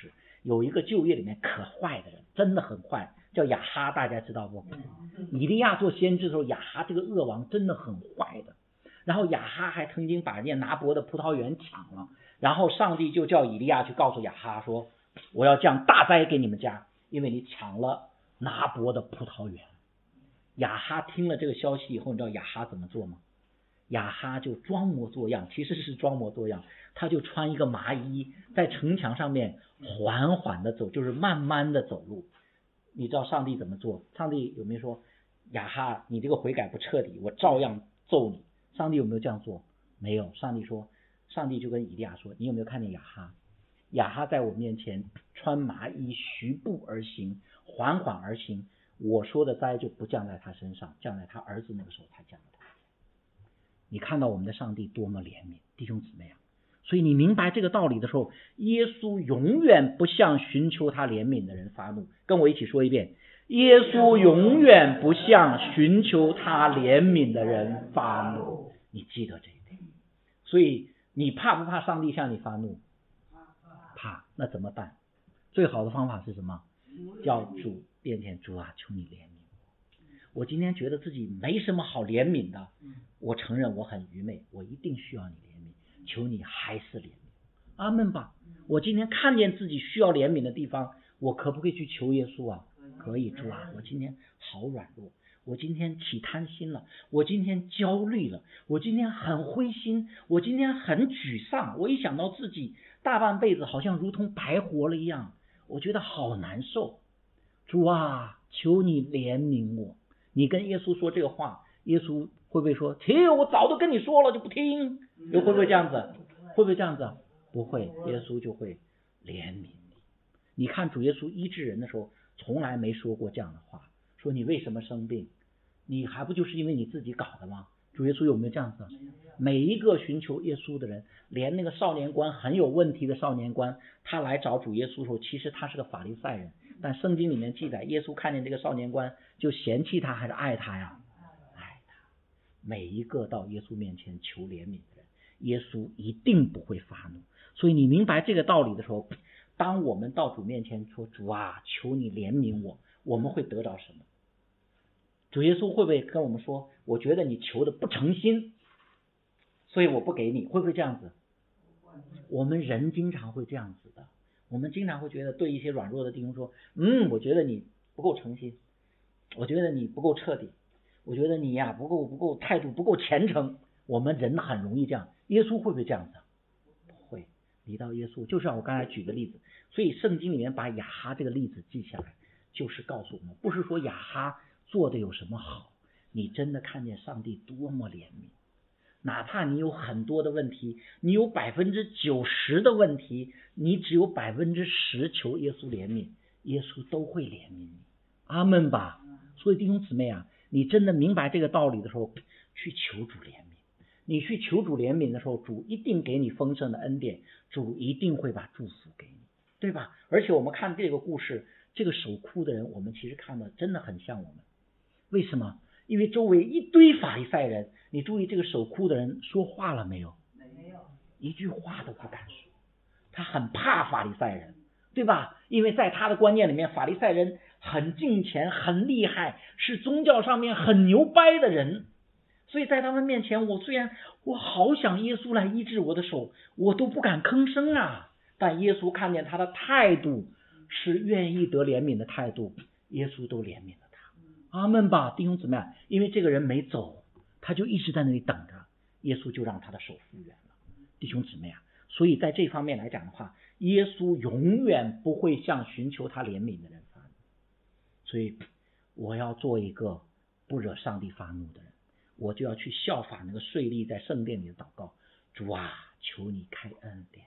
有一个旧约里面可坏的人，真的很坏，叫亚哈，大家知道不？以利亚做先知的时候，亚哈这个恶王真的很坏的。然后亚哈还曾经把人家拿伯的葡萄园抢了，然后上帝就叫以利亚去告诉亚哈说，我要降大灾给你们家，因为你抢了拿伯的葡萄园。亚哈听了这个消息以后，你知道亚哈怎么做吗？亚哈就装模作样，其实是装模作样，他就穿一个麻衣，在城墙上面缓缓的走，就是慢慢的走路。你知道上帝怎么做？上帝有没有说，亚哈你这个悔改不彻底，我照样揍你？上帝有没有这样做？没有。上帝说，上帝就跟以利亚说，你有没有看见亚哈？亚哈在我面前穿麻衣，徐步而行，缓缓而行，我说的灾就不降在他身上，降在他儿子那个时候才降在他。你看到我们的上帝多么怜悯，弟兄姊妹啊！所以你明白这个道理的时候，耶稣永远不向寻求他怜悯的人发怒。跟我一起说一遍，耶稣永远不向寻求他怜悯的人发怒。你记得这一点。所以你怕不怕上帝向你发怒？怕。那怎么办？最好的方法是什么？叫主面前，主啊，求你怜悯我。我今天觉得自己没什么好怜悯的，我承认我很愚昧，我一定需要你怜悯，求你还是怜悯。阿们吧。我今天看见自己需要怜悯的地方，我可不可以去求耶稣啊？可以。主啊，我今天好软弱，我今天起贪心了，我今天焦虑了，我今天很灰心，我今天很沮丧，我一想到自己大半辈子好像如同白活了一样，我觉得好难受。主啊，求你怜悯我。你跟耶稣说这个话，耶稣会不会说，切，我早都跟你说了就不听？又会不会这样子？会不会这样子？不会。耶稣就会怜悯你。你看主耶稣医治人的时候，从来没说过这样的话，说你为什么生病，你还不就是因为你自己搞的吗？主耶稣有没有这样子？每一个寻求耶稣的人，连那个少年官很有问题的少年官，他来找主耶稣的时候，其实他是个法利赛人，但圣经里面记载，耶稣看见这个少年官就嫌弃他还是爱他呀？爱他。每一个到耶稣面前求怜悯的人，耶稣一定不会发怒。所以你明白这个道理的时候，当我们到主面前说，主啊，求你怜悯我，我们会得到什么？主耶稣会不会跟我们说，我觉得你求的不诚心，所以我不给你？会不会这样子？我们人经常会这样子的，我们经常会觉得对一些软弱的弟兄说，嗯，我觉得你不够诚心，我觉得你不够彻底，我觉得你呀、啊、不够不够态度不够虔诚。我们人很容易这样。耶稣会不会这样子？不会。离到耶稣，就像我刚才举的例子，所以圣经里面把亚哈这个例子记下来，就是告诉我们，不是说亚哈做的有什么好，你真的看见上帝多么怜悯。哪怕你有很多的问题，你有百分之九十的问题，你只有百分之十求耶稣怜悯，耶稣都会怜悯你。阿们吧。所以弟兄姊妹啊，你真的明白这个道理的时候，去求主怜悯。你去求主怜悯的时候，主一定给你丰盛的恩典，主一定会把祝福给你，对吧？而且我们看这个故事，这个守哭的人，我们其实看的真的很像我们。为什么？因为周围一堆法利赛人，你注意这个守哭的人说话了没有？没有，一句话都不敢说。他很怕法利赛人，对吧？因为在他的观念里面，法利赛人很敬虔，很厉害，是宗教上面很牛掰的人。所以在他们面前，我虽然我好想耶稣来医治我的手，我都不敢吭声啊。但耶稣看见他的态度是愿意得怜悯的态度，耶稣都怜悯了他。阿们吧，弟兄姊妹，因为这个人没走，他就一直在那里等着，耶稣就让他的手复原了。弟兄姊妹啊，所以在这方面来讲的话，耶稣永远不会向寻求他怜悯的人发怒。所以我要做一个不惹上帝发怒的人，我就要去效法那个税吏在圣殿里的祷告，主啊，求你开恩典。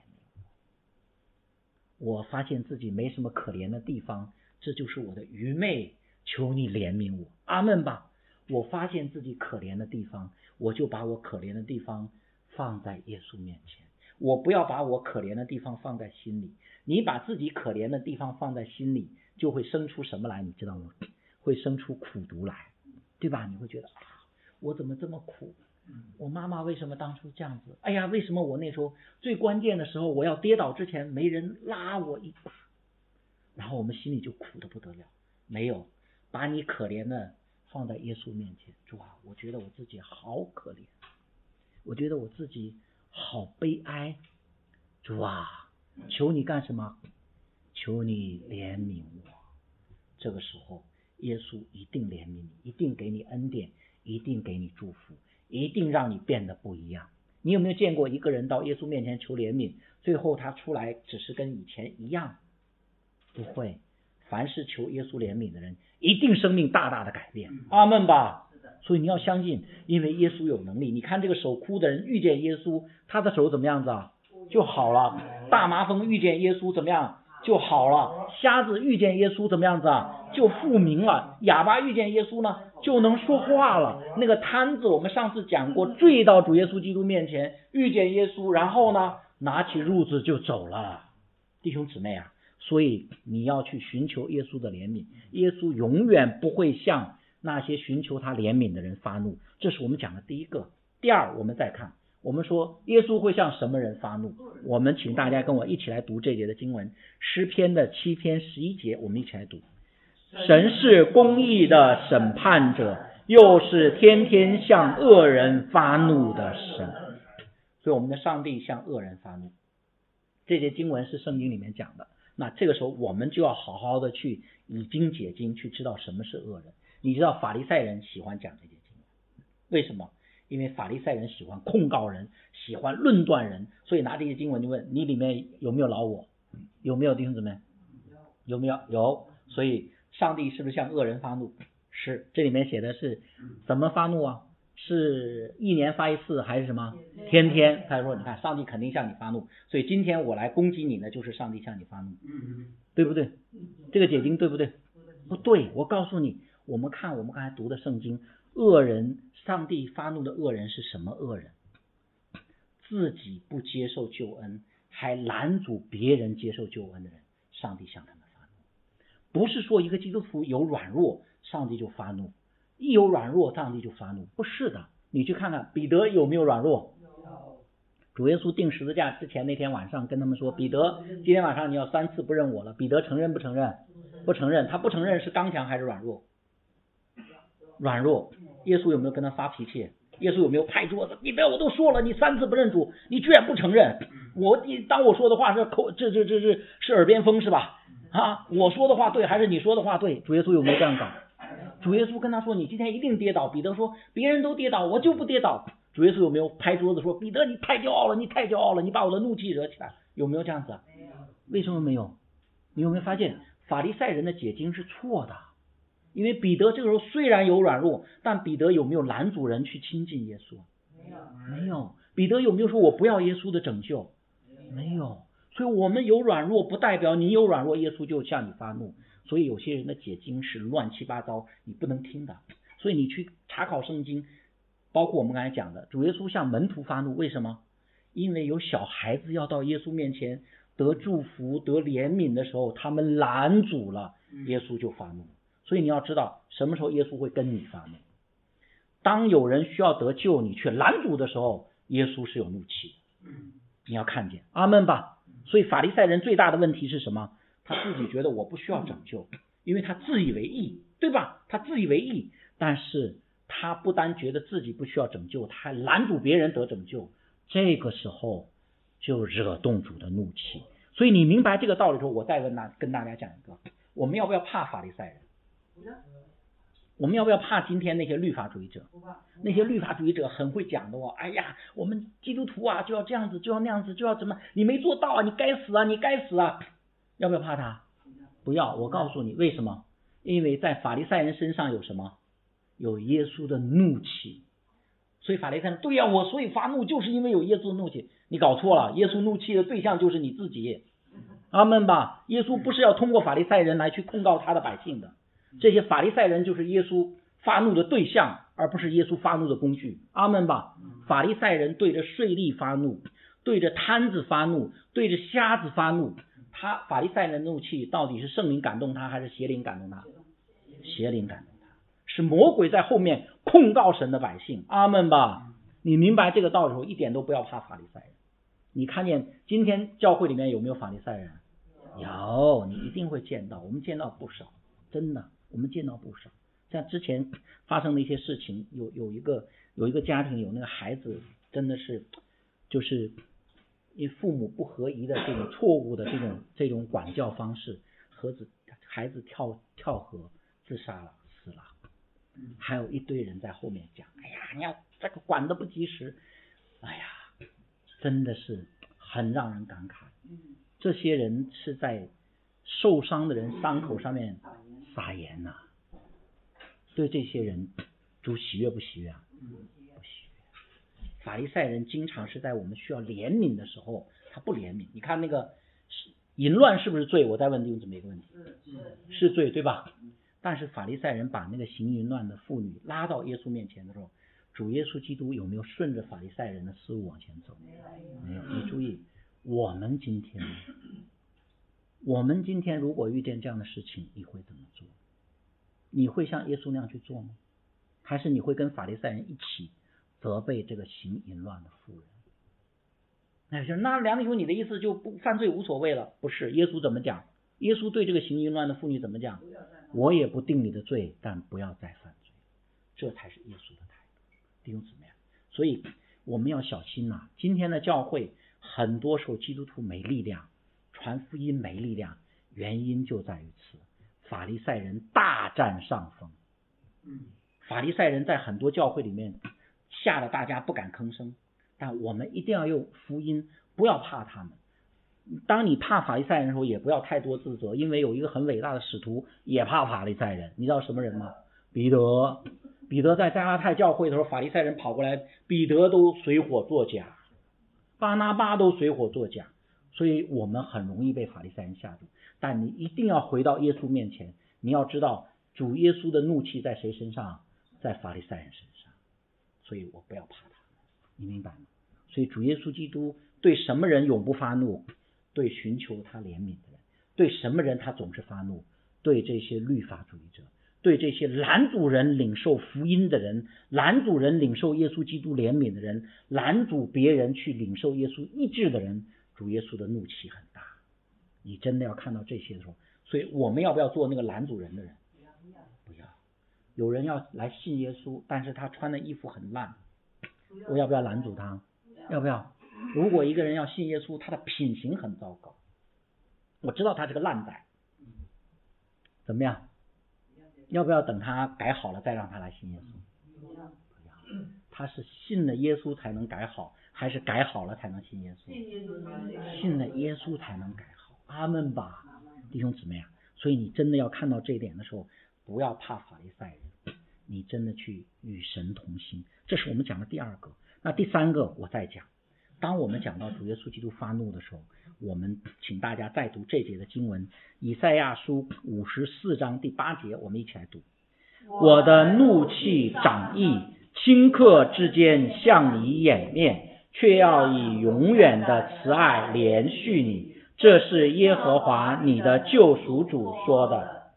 我发现自己没什么可怜的地方，这就是我的愚昧，求你怜悯我。阿们吧。我发现自己可怜的地方，我就把我可怜的地方放在耶稣面前，我不要把我可怜的地方放在心里。你把自己可怜的地方放在心里，就会生出什么来，你知道吗？会生出苦毒来，对吧？你会觉得啊，我怎么这么苦？我妈妈为什么当初这样子？哎呀，为什么我那时候最关键的时候，我要跌倒之前没人拉我一把？ 然后我们心里就苦得不得了。没有，把你可怜的放在耶稣面前，主啊，我觉得我自己好可怜，我觉得我自己好悲哀，主啊，求你干什么？求你怜悯我。这个时候耶稣一定怜悯你，一定给你恩典，一定给你祝福，一定让你变得不一样。你有没有见过一个人到耶稣面前求怜悯，最后他出来只是跟以前一样？不会。凡是求耶稣怜悯的人，一定生命大大的改变。阿们吧。所以你要相信，因为耶稣有能力。你看这个手哭的人遇见耶稣，他的手怎么样子啊？就好了。大麻风遇见耶稣怎么样？就好了。瞎子遇见耶稣怎么样子啊？就复明了。哑巴遇见耶稣呢，就能说话了。那个摊子我们上次讲过，坠到主耶稣基督面前，遇见耶稣，然后呢拿起褥子就走了。弟兄姊妹啊，所以你要去寻求耶稣的怜悯，耶稣永远不会向那些寻求他怜悯的人发怒，这是我们讲的第一个。第二，我们再看，我们说耶稣会向什么人发怒？我们请大家跟我一起来读这节的经文，诗篇的七篇十一节，我们一起来读。神是公义的审判者，又是天天向恶人发怒的神。所以我们的上帝向恶人发怒，这节经文是圣经里面讲的。那这个时候我们就要好好的去以经解经，去知道什么是恶人。你知道法利赛人喜欢讲这些经文，为什么？因为法利赛人喜欢控告人，喜欢论断人，所以拿这些经文就问你里面有没有老我，有没有弟兄姊妹？有没有？有。所以上帝是不是向恶人发怒？是。这里面写的是怎么发怒啊？是一年发一次还是什么？天天。他说你看上帝肯定向你发怒，所以今天我来攻击你呢，就是上帝向你发怒，对不对？这个解经对不对？不对。我告诉你，我们看我们刚才读的圣经，恶人，上帝发怒的恶人是什么恶人？自己不接受救恩，还拦阻别人接受救恩的人，上帝向他们发怒。不是说一个基督徒有软弱，上帝就发怒，一有软弱上帝就发怒，不是的。你去看看彼得有没有软弱？主耶稣钉十字架之前那天晚上跟他们说，彼得，今天晚上你要三次不认我了。彼得承认不承认？不承认。他不承认是刚强还是软弱？软弱。耶稣有没有跟他发脾气？耶稣有没有拍桌子？彼得，我都说了，你三次不认主，你居然不承认。我你当我说的话是口这这这这是耳边风是吧？啊，我说的话对还是你说的话对？主耶稣有没有这样搞？主耶稣跟他说，你今天一定跌倒。彼得说，别人都跌倒，我就不跌倒。主耶稣有没有拍桌子说，彼得你太骄傲了，你太骄傲了，你把我的怒气惹起来？有没有这样子？为什么没有？你有没有发现法利赛人的解经是错的？因为彼得这个时候虽然有软弱，但彼得有没有拦阻人去亲近耶稣？没有。没有。彼得有没有说我不要耶稣的拯救？没有。所以我们有软弱不代表你有软弱耶稣就向你发怒。所以有些人的解经是乱七八糟，你不能听的。所以你去查考圣经，包括我们刚才讲的，主耶稣向门徒发怒，为什么？因为有小孩子要到耶稣面前得祝福得怜悯的时候，他们拦阻了，耶稣就发怒。所以你要知道什么时候耶稣会跟你发怒。当有人需要得救你却拦阻的时候，耶稣是有怒气的，你要看见。阿们吧。所以法利赛人最大的问题是什么？他自己觉得我不需要拯救，因为他自以为义，对吧？他自以为义，但是他不单觉得自己不需要拯救，他还拦阻别人得拯救，这个时候就惹动主的怒气。所以你明白这个道理之后，我再跟大跟大家讲一个，我们要不要怕法利赛人？我们要不要怕今天那些律法主义者？那些律法主义者很会讲的哦，哎呀，我们基督徒啊就要这样子，就要那样子，就要怎么，你没做到啊，你该死啊，你该死啊。要不要怕他？不要。我告诉你为什么？因为在法利赛人身上有什么？有耶稣的怒气。所以法利赛人，对呀、啊，我所以发怒就是因为有耶稣的怒气。你搞错了，耶稣怒气的对象就是你自己。阿们吧。耶稣不是要通过法利赛人来去控告他的百姓的，这些法利赛人就是耶稣发怒的对象，而不是耶稣发怒的工具。阿们吧。法利赛人对着税吏发怒，对着摊子发怒，对着瞎子发怒。他法利赛人的怒气到底是圣灵感动他还是邪灵感动他？邪灵感动他，是魔鬼在后面控告神的百姓。阿们吧。你明白这个道理后，一点都不要怕法利赛人。你看见今天教会里面有没有法利赛人？ 有，你一定会见到，我们见到不少，真的，我们见到不少。像之前发生的一些事情，有有一个有一个家庭有那个孩子真的是就是因为父母不合宜的这种错误的这种这种管教方式，孩子孩子跳跳河自杀了，死了。还有一堆人在后面讲，哎呀，你要这个管得不及时，哎呀，真的是很让人感慨。这些人是在受伤的人伤口上面撒盐呐、啊。对这些人，主喜悦不喜悦啊？不喜悦。法利赛人经常是在我们需要怜悯的时候，他不怜悯。你看那个淫乱是不是罪？我再问弟兄姊妹一个问题，是罪对吧？但是法利赛人把那个行淫乱的妇女拉到耶稣面前的时候，主耶稣基督有没有顺着法利赛人的思路往前走？没有。你注意，我们今天，我们今天如果遇见这样的事情，你会怎么做？你会像耶稣那样去做吗？还是你会跟法利赛人一起责备这个行淫乱的妇人？那就那梁弟兄，你的意思就不犯罪无所谓了？不是，耶稣怎么讲？耶稣对这个行淫乱的妇女怎么讲？我也不定你的罪，但不要再犯罪。这才是耶稣的态度，弟兄姊妹。所以我们要小心呐、啊。今天的教会很多时候基督徒没力量，传福音没力量，原因就在于此。法利赛人大占上风。法利赛人在很多教会里面吓得大家不敢吭声，但我们一定要用福音，不要怕他们。当你怕法利赛人的时候，也不要太多自责，因为有一个很伟大的使徒也怕法利赛人。你知道什么人吗？彼得。彼得在加拉太教会的时候，法利赛人跑过来，彼得都随火作假，巴拿巴都随火作假，所以我们很容易被法利赛人吓住。但你一定要回到耶稣面前，你要知道主耶稣的怒气在谁身上？在法利赛人身上。所以我不要怕他们，你明白吗？所以主耶稣基督对什么人永不发怒？对寻求他怜悯的人。对什么人他总是发怒？对这些律法主义者，对这些拦阻人领受福音的人，拦阻人领受耶稣基督怜悯的人，拦阻别人去领受耶稣医治的人，主耶稣的怒气很大。你真的要看到这些的时候，所以我们要不要做那个拦阻人的人？不要。有人要来信耶稣，但是他穿的衣服很烂，我要不要拦阻他？要不要？如果一个人要信耶稣，他的品行很糟糕，我知道他是个烂仔，怎么样？要不要等他改好了再让他来信耶稣？不要。他是信了耶稣才能改好，还是改好了才能信耶稣？信了耶稣才能改好。阿们吧，弟兄姊妹啊！所以你真的要看到这一点的时候，不要怕法利赛人，你真的去与神同心。这是我们讲的第二个。那第三个我再讲。当我们讲到主耶稣基督发怒的时候，我们请大家再读这节的经文，以赛亚书五十四章第八节，我们一起来读。我的怒气长溢，顷刻之间向你掩面，却要以永远的慈爱连续你，这是耶和华你的救赎主说的。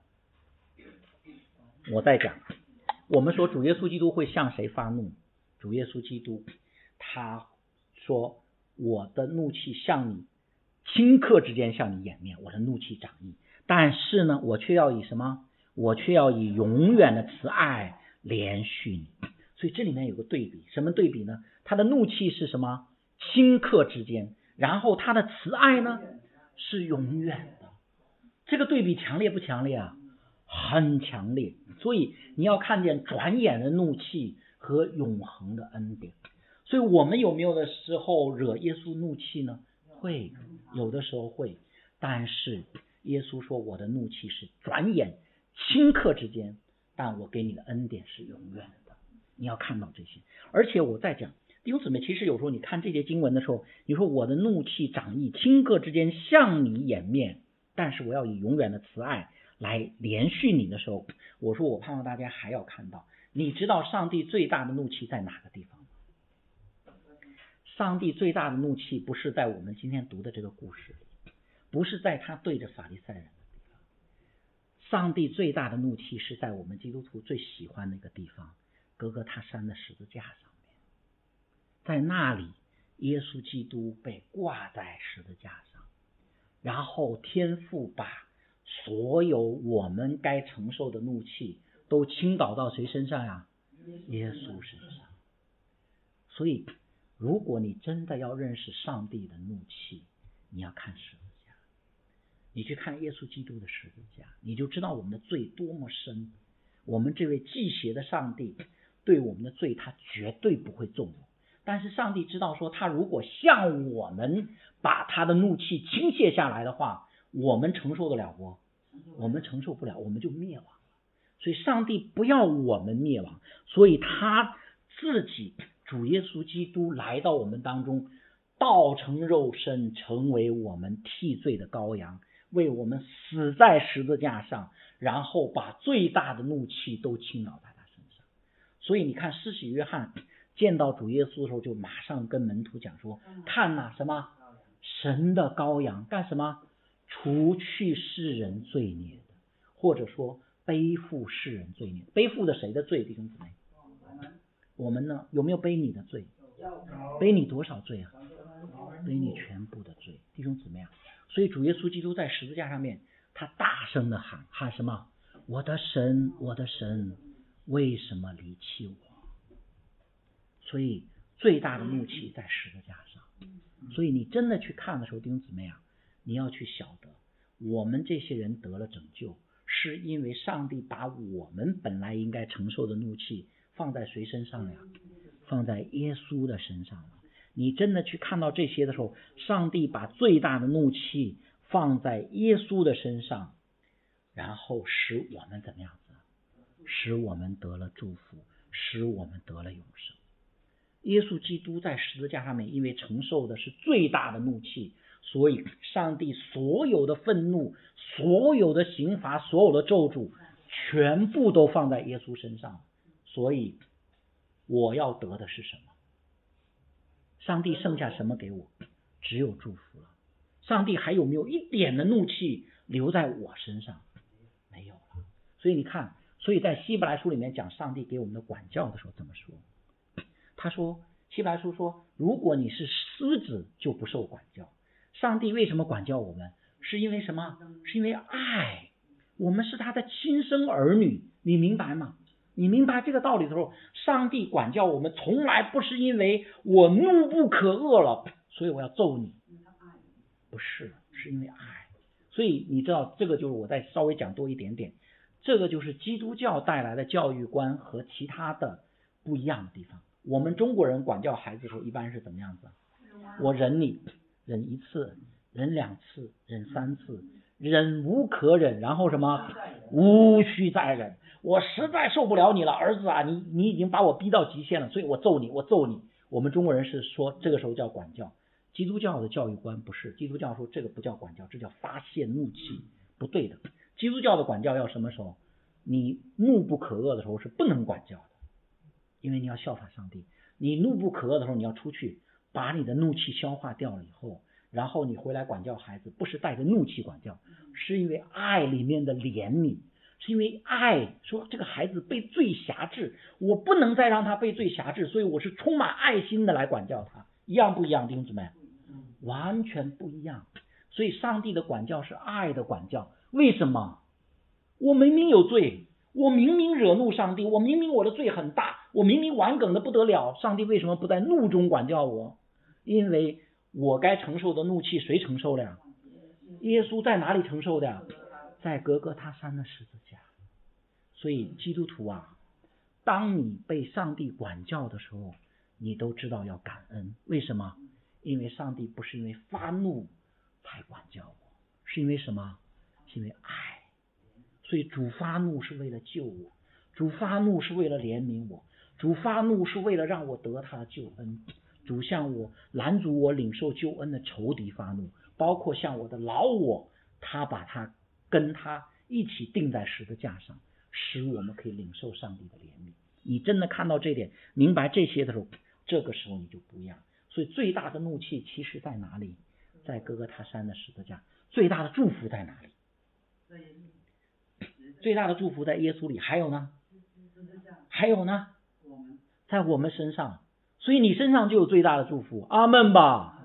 我再讲，我们说主耶稣基督会向谁发怒？主耶稣基督他说我的怒气向你顷刻之间向你掩面，我的怒气长溢，但是呢我却要以什么？我却要以永远的慈爱连续你。所以这里面有个对比，什么对比呢？他的怒气是什么？顷刻之间，然后他的慈爱呢是永远的。这个对比强烈不强烈啊？很强烈。所以你要看见转眼的怒气和永恒的恩典。所以我们有没有的时候惹耶稣怒气呢？会，有的时候会。但是耶稣说我的怒气是转眼顷刻之间，但我给你的恩典是永远的。你要看到这些。而且我在讲弟兄姊妹，其实有时候你看这些经文的时候，你说我的怒气长溢，顷刻之间向你掩面，但是我要以永远的慈爱来连续你的时候，我说我盼望大家还要看到，你知道上帝最大的怒气在哪个地方吗？上帝最大的怒气不是在我们今天读的这个故事里，不是在他对着法利赛人的地方。上帝最大的怒气是在我们基督徒最喜欢的一个地方，哥哥他山的十字架上面。在那里耶稣基督被挂在十字架上， 然后天父把所有我们该承受的怒气都倾倒到谁身上呀？耶稣身上。所以如果你真的要认识上帝的怒气，你要看十字架，你去看耶稣基督的十字架，你就知道我们的罪多么深。我们这位忌邪的上帝对我们的罪他绝对不会纵容，但是上帝知道说，他如果向我们把他的怒气倾泻下来的话，我们承受得了不？我们承受不了，我们就灭亡了。所以上帝不要我们灭亡，所以他自己主耶稣基督来到我们当中，道成肉身，成为我们替罪的羔羊，为我们死在十字架上，然后把最大的怒气都倾倒在他身上。所以你看施洗约翰见到主耶稣的时候，就马上跟门徒讲说，看哪、啊、什么神的羔羊，干什么？除去世人罪孽的，或者说背负世人罪孽。背负的谁的罪？弟兄姊妹，我们呢？有没有背你的罪？背你多少罪啊？背你全部的罪，弟兄姊妹啊！所以主耶稣基督在十字架上面，他大声的喊喊什么？我的神，我的神，为什么离弃我？所以最大的怒气在十字架上。所以你真的去看的时候，弟兄姊妹啊，你要去晓得，我们这些人得了拯救，是因为上帝把我们本来应该承受的怒气放在谁身上呀？放在耶稣的身上了。你真的去看到这些的时候，上帝把最大的怒气放在耶稣的身上，然后使我们怎么样子？使我们得了祝福，使我们得了永生。耶稣基督在十字架上面，因为承受的是最大的怒气，所以上帝所有的愤怒、所有的刑罚、所有的咒诅全部都放在耶稣身上。所以我要得的是什么？上帝剩下什么给我？只有祝福了。上帝还有没有一点的怒气留在我身上？没有了。所以你看，所以在希伯来书里面讲上帝给我们的管教的时候怎么说？他说，希伯来书说，如果你是狮子就不受管教。上帝为什么管教我们？是因为什么？是因为爱，我们是他的亲生儿女，你明白吗？你明白这个道理的时候，上帝管教我们从来不是因为我怒不可遏了，所以我要揍你，不是，是因为爱。所以你知道，这个就是我再稍微讲多一点点，这个就是基督教带来的教育观和其他的不一样的地方。我们中国人管教孩子的时候一般是怎么样子？我忍你，忍一次，忍两次，忍三次，忍无可忍，然后什么？无需再忍。我实在受不了你了，儿子啊，你你已经把我逼到极限了，所以我揍你，我揍你。我们中国人是说这个时候叫管教，基督教的教育观不是，基督教说这个不叫管教，这叫发泄怒气，不对的。基督教的管教要什么时候？你怒不可遏的时候是不能管教的，因为你要效法上帝。你怒不可遏的时候，你要出去把你的怒气消化掉了以后，然后你回来管教孩子，不是带着怒气管教，是因为爱里面的怜悯，是因为爱，说这个孩子被罪辖制，我不能再让他被罪辖制，所以我是充满爱心的来管教他。一样不一样，弟兄姊妹？完全不一样。所以上帝的管教是爱的管教。为什么？我明明有罪，我明明惹怒上帝，我明明我的罪很大，我明明顽梗的不得了，上帝为什么不在怒中管教我？因为我该承受的怒气谁承受了呀？耶稣在哪里承受的呀？在革各他山的十字架。所以基督徒啊，当你被上帝管教的时候，你都知道要感恩。为什么？因为上帝不是因为发怒才管教我，是因为什么？是因为爱。所以主发怒是为了救我，主发怒是为了怜悯我，主发怒是为了让我得他的救恩。主向我拦阻我领受救恩的仇敌发怒，包括向我的老我，他把他跟他一起钉在十字架上，使我们可以领受上帝的怜悯。你真的看到这点，明白这些的时候，这个时候你就不一样。所以最大的怒气其实在哪里？在革各他山的十字架。最大的祝福在哪里？最大的祝福在耶稣里。还有呢？还有呢？在我们身上。所以你身上就有最大的祝福。阿们吧。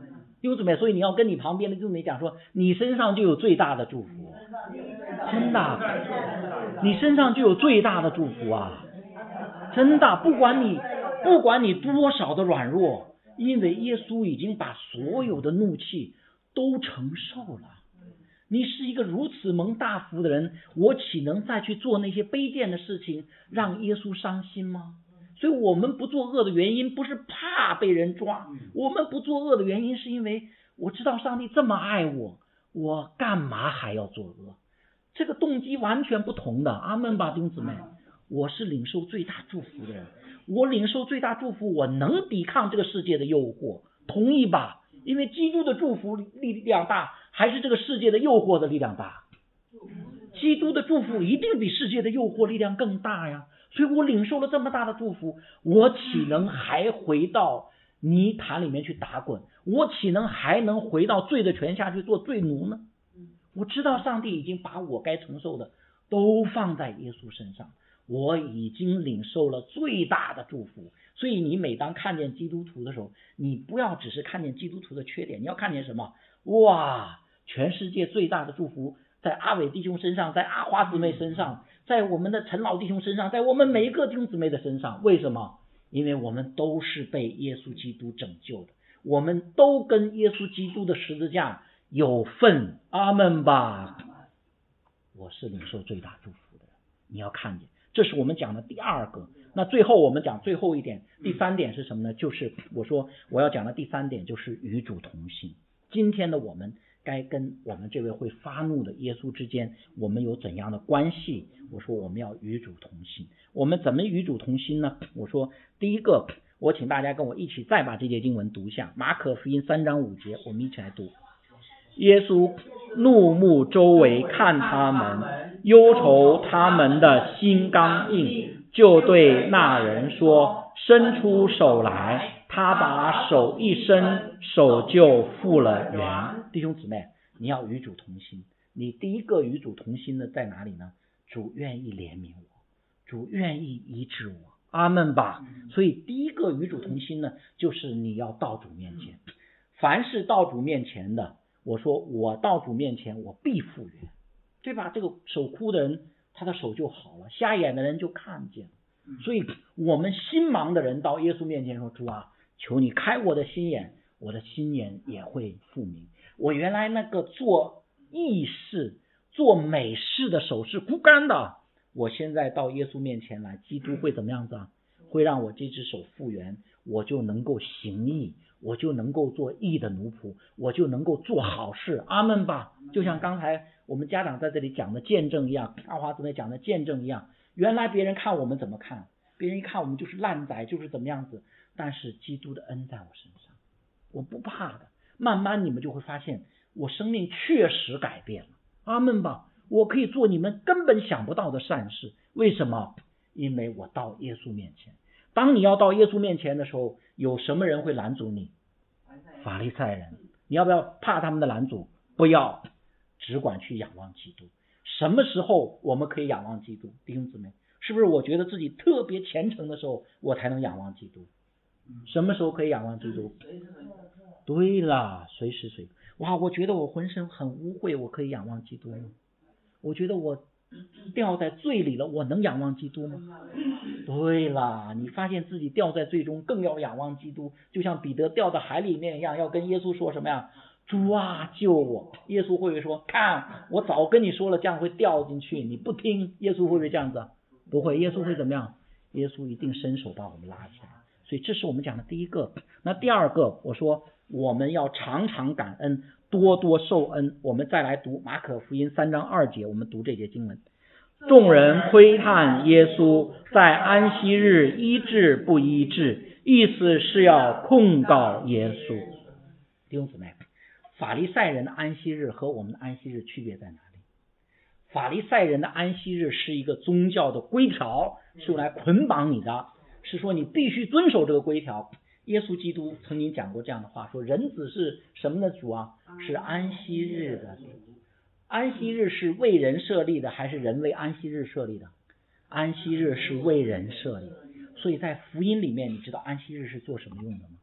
弟兄姊妹，所以你要跟你旁边的弟兄姊妹讲说，你身上就有最大的祝福，真的，你身上就有最大的祝福啊，真的，不管你不管你多少的软弱，因为耶稣已经把所有的怒气都承受了。你是一个如此蒙大福的人，我岂能再去做那些卑贱的事情，让耶稣伤心吗？所以我们不做恶的原因不是怕被人抓，我们不做恶的原因是因为我知道上帝这么爱我，我干嘛还要作恶？这个动机完全不同的。阿们吧，弟兄姊妹，我是领受最大祝福的人，我领受最大祝福，我能抵抗这个世界的诱惑，同意吧？因为基督的祝福力量大，还是这个世界的诱惑的力量大？基督的祝福一定比世界的诱惑力量更大呀。所以我领受了这么大的祝福，我岂能还回到泥潭里面去打滚？我岂能还能回到罪的权下去做罪奴呢？我知道上帝已经把我该承受的都放在耶稣身上，我已经领受了最大的祝福。所以你每当看见基督徒的时候，你不要只是看见基督徒的缺点，你要看见什么？哇，全世界最大的祝福在阿伟弟兄身上，在阿花姊妹身上，在我们的陈老弟兄身上，在我们每一个弟兄姊妹的身上。为什么？因为我们都是被耶稣基督拯救的，我们都跟耶稣基督的十字架有份。阿们吧。我是领受最大祝福的人，你要看见，这是我们讲的第二个。那最后我们讲最后一点，第三点是什么呢？就是我说我要讲的第三点就是与主同行。今天的我们该跟我们这位会发怒的耶稣之间，我们有怎样的关系？我说我们要与主同行。我们怎么与主同心呢？我说第一个，我请大家跟我一起再把这节经文读一下，马可福音三章五节，我们一起来读。耶稣怒目周围看他们，忧愁他们的心刚硬，就对那人说，伸出手来。他把手一伸，手就复了原。弟兄姊妹，你要与主同心。你第一个与主同心的在哪里呢？主愿意怜悯我，主愿意医治我。阿们吧。所以第一个与主同心呢，就是你要到主面前。凡是到主面前的，我说我到主面前我必复原，对吧？这个手哭的人他的手就好了，瞎眼的人就看见了。所以我们心盲的人到耶稣面前说，主啊，求你开我的心眼，我的心眼也会复明。我原来那个做义事做美事的手是枯干的，我现在到耶稣面前来，基督会怎么样子啊？会让我这只手复原，我就能够行义，我就能够做义的奴仆，我就能够做好事。阿们吧。就像刚才我们家长在这里讲的见证一样，阿华姊妹讲的见证一样，原来别人看我们怎么看？别人一看我们就是烂仔，就是怎么样子，但是基督的恩在我身上，我不怕的。慢慢你们就会发现我生命确实改变了。阿们吧。我可以做你们根本想不到的善事。为什么？因为我到耶稣面前。当你要到耶稣面前的时候，有什么人会拦阻你？法利赛人。你要不要怕他们的拦阻？不要，只管去仰望基督。什么时候我们可以仰望基督？弟兄姊妹，是不是我觉得自己特别虔诚的时候，我才能仰望基督？什么时候可以仰望基督？对了，随时随地。哇，我觉得我浑身很污秽，我可以仰望基督吗？我觉得我掉在罪里了，我能仰望基督吗？对了，你发现自己掉在罪中，更要仰望基督，就像彼得掉到海里面一样，要跟耶稣说什么呀？主啊，救我！耶稣会不会说，看，我早跟你说了，这样会掉进去，你不听？耶稣会不会这样子？不会。耶稣会怎么样？耶稣一定伸手把我们拉起来。所以这是我们讲的第一个。那第二个，我说我们要常常感恩，多多受恩。我们再来读马可福音三章二节，我们读这节经文。众人窥探耶稣在安息日医治不医治，意思是要控告耶稣。弟兄姊妹，法利赛人的安息日和我们的安息日区别在哪里？法利赛人的安息日是一个宗教的规条，是用来捆绑你的，是说你必须遵守这个规条。耶稣基督曾经讲过这样的话，说人子是什么的主啊？是安息日的主。安息日是为人设立的，还是人为安息日设立的？安息日是为人设立。所以在福音里面，你知道安息日是做什么用的吗？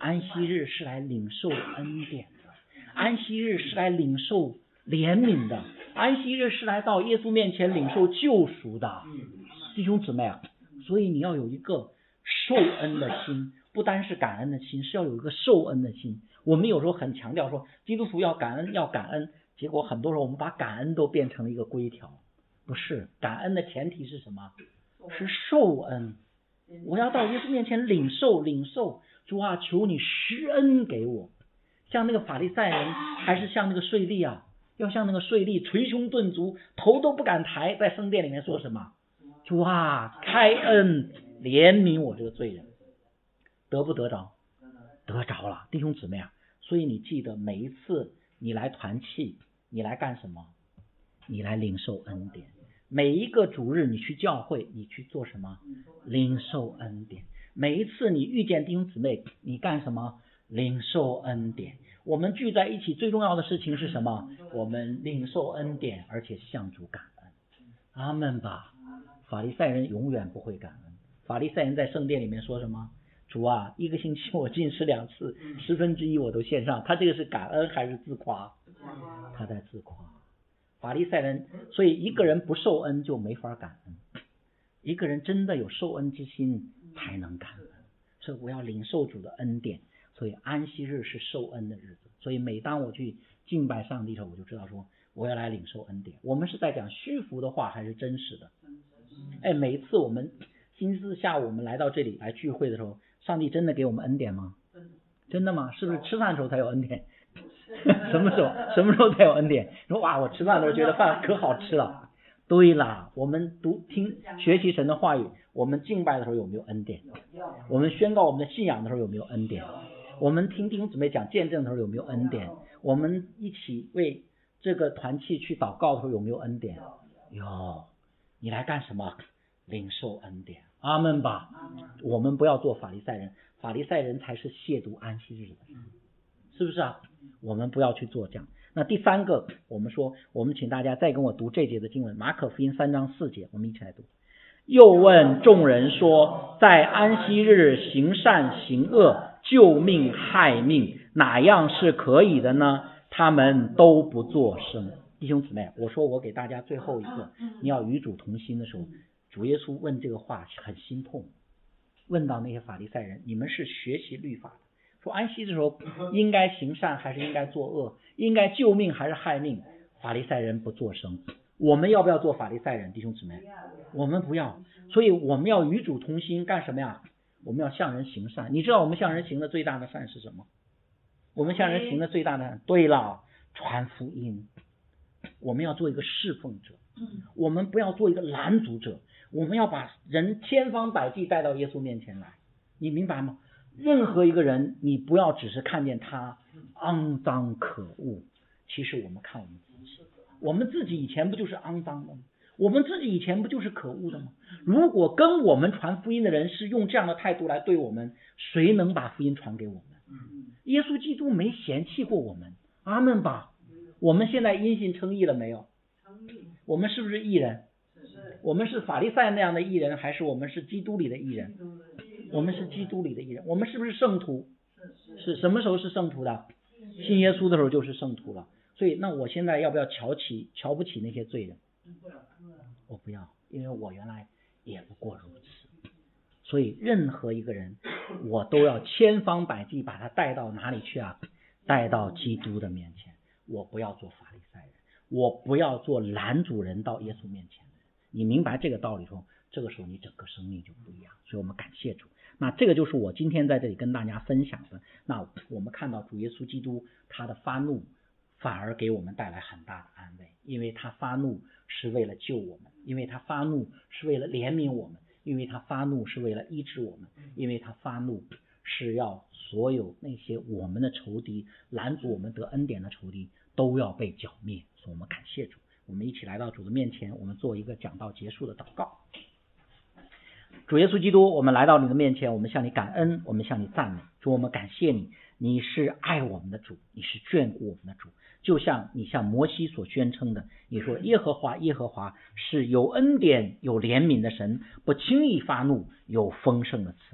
安息日是来领受恩典的，安息日是来领受怜悯的，安息日是来到耶稣面前领受救赎的。弟兄姊妹啊，所以你要有一个受恩的心，不单是感恩的心，是要有一个受恩的心。我们有时候很强调说基督徒要感恩要感恩，结果很多时候我们把感恩都变成了一个规条。不是，感恩的前提是什么？是受恩。我要到耶稣面前领受领受，主啊，求你施恩给我。像那个法利赛人还是像那个税吏啊，要像那个税吏捶胸顿足，头都不敢抬，在圣殿里面说什么？主啊，开恩怜悯我这个罪人。得不得着？得着了，弟兄姊妹啊。所以你记得每一次你来团契，你来干什么？你来领受恩典。每一个主日你去教会，你去做什么？领受恩典。每一次你遇见弟兄姊妹，你干什么？领受恩典。我们聚在一起最重要的事情是什么？我们领受恩典，而且向主感恩。阿们吧。法利赛人永远不会感恩。法利赛人在圣殿里面说什么？主啊，一个星期我进食两次，十分之一我都献上。他这个是感恩还是自夸？他在自夸。法利赛人，所以一个人不受恩就没法感恩，一个人真的有受恩之心才能感恩。所以我要领受主的恩典，所以安息日是受恩的日子。所以每当我去敬拜上帝的时候，我就知道说我要来领受恩典。我们是在讲虚浮的话还是真实的？哎，每一次我们星期四下午我们来到这里来聚会的时候，上帝真的给我们恩典吗？真的吗？是不是吃饭的时候才有恩典？什么时候什么时候才有恩典？说哇，我吃饭的时候觉得饭可好吃了。对啦，我们读听学习神的话语，我们敬拜的时候有没有恩典？我们宣告我们的信仰的时候有没有恩典？我们听弟兄姊妹讲见证的时候有没有恩典？我们一起为这个团契去祷告的时候有没有恩典？有。你来干什么？领受恩典。阿们吧。我们不要做法利赛人，法利赛人才是亵渎安息日的人，是不是啊？我们不要去做这样。那第三个，我们说，我们请大家再跟我读这节的经文，马可福音三章四节，我们一起来读。又问众人说，在安息日行善行恶，救命害命，哪样是可以的呢？他们都不作声。弟兄姊妹，我说我给大家最后一个，你要与主同心的时候，主耶稣问这个话很心痛，问到那些法利赛人，你们是学习律法的，说安息的时候应该行善还是应该作恶，应该救命还是害命？法利赛人不作声。我们要不要做法利赛人？弟兄姊妹，我们不要。所以我们要与主同心，干什么呀？我们要向人行善。你知道我们向人行的最大的善是什么？我们向人行的最大的善，对了，传福音。我们要做一个侍奉者，我们不要做一个拦阻者，我们要把人千方百计带到耶稣面前来。你明白吗？任何一个人，你不要只是看见他肮脏可恶，其实我们看我们自己，我们自己以前不就是肮脏的吗？我们自己以前不就是可恶的吗？如果跟我们传福音的人是用这样的态度来对我们，谁能把福音传给我们？耶稣基督没嫌弃过我们。阿们吧。我们现在因信称义了没有？我们是不是义人？我们是法利赛那样的义人，还是我们是基督里的义人？我们是基督里的义人。我们是不是圣徒？是什么时候是圣徒的？信耶稣的时候就是圣徒了。所以那我现在要不要瞧起瞧不起那些罪人？我不要，因为我原来也不过如此。所以任何一个人，我都要千方百计把他带到哪里去啊？带到基督的面前。我不要做法利赛人，我不要做拦阻人到耶稣面前的人。你明白这个道理后，这个时候你整个生命就不一样。所以我们感谢主。那这个就是我今天在这里跟大家分享的。那我们看到主耶稣基督他的发怒反而给我们带来很大的安慰，因为他发怒是为了救我们，因为他发怒是为了怜悯我们，因为他发怒是为了医治我们，因为他发怒是要所有那些我们的仇敌，拦阻我们得恩典的仇敌都要被剿灭。所以我们感谢主。我们一起来到主的面前，我们做一个讲道结束的祷告。主耶稣基督，我们来到你的面前，我们向你感恩，我们向你赞美。主，我们感谢你，你是爱我们的主，你是眷顾我们的主。就像你向摩西所宣称的，你说耶和华耶和华是有恩典有怜悯的神，不轻易发怒，有丰盛的慈爱。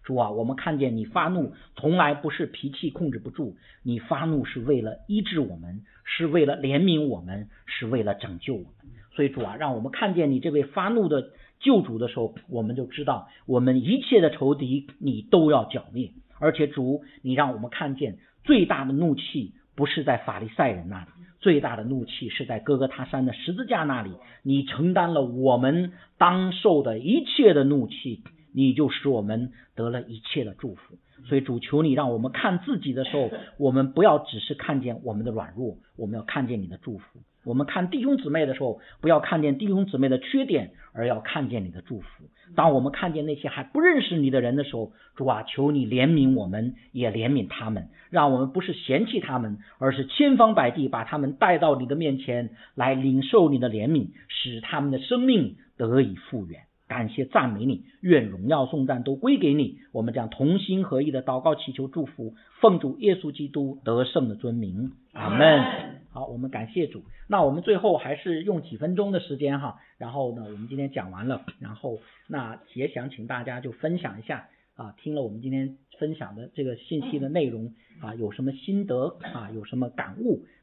主啊，我们看见你发怒从来不是脾气控制不住，你发怒是为了医治我们，是为了怜悯我们，是为了拯救我们。所以主啊，让我们看见你这位发怒的救主的时候，我们就知道我们一切的仇敌你都要剿灭。而且主，你让我们看见最大的怒气不是在法利赛人那里，最大的怒气是在哥哥他山的十字架那里，你承担了我们当受的一切的怒气，你就使我们得了一切的祝福。所以主，求你让我们看自己的时候，我们不要只是看见我们的软弱，我们要看见你的祝福。我们看弟兄姊妹的时候，不要看见弟兄姊妹的缺点，而要看见你的祝福。当我们看见那些还不认识你的人的时候，主啊，求你怜悯我们，也怜悯他们，让我们不是嫌弃他们，而是千方百计把他们带到你的面前来领受你的怜悯，使他们的生命得以复原。感谢赞美你，愿荣耀颂赞都归给你。我们将同心合意的祷告祈求祝福，奉主耶稣基督得胜的尊名，阿们。好，我们感谢主。那我们最后还是用几分钟的时间哈，然后呢，我们今天讲完了，然后那也想请大家就分享一下啊，听了我们今天分享的这个信息的内容啊，有什么心得啊，有什么感悟。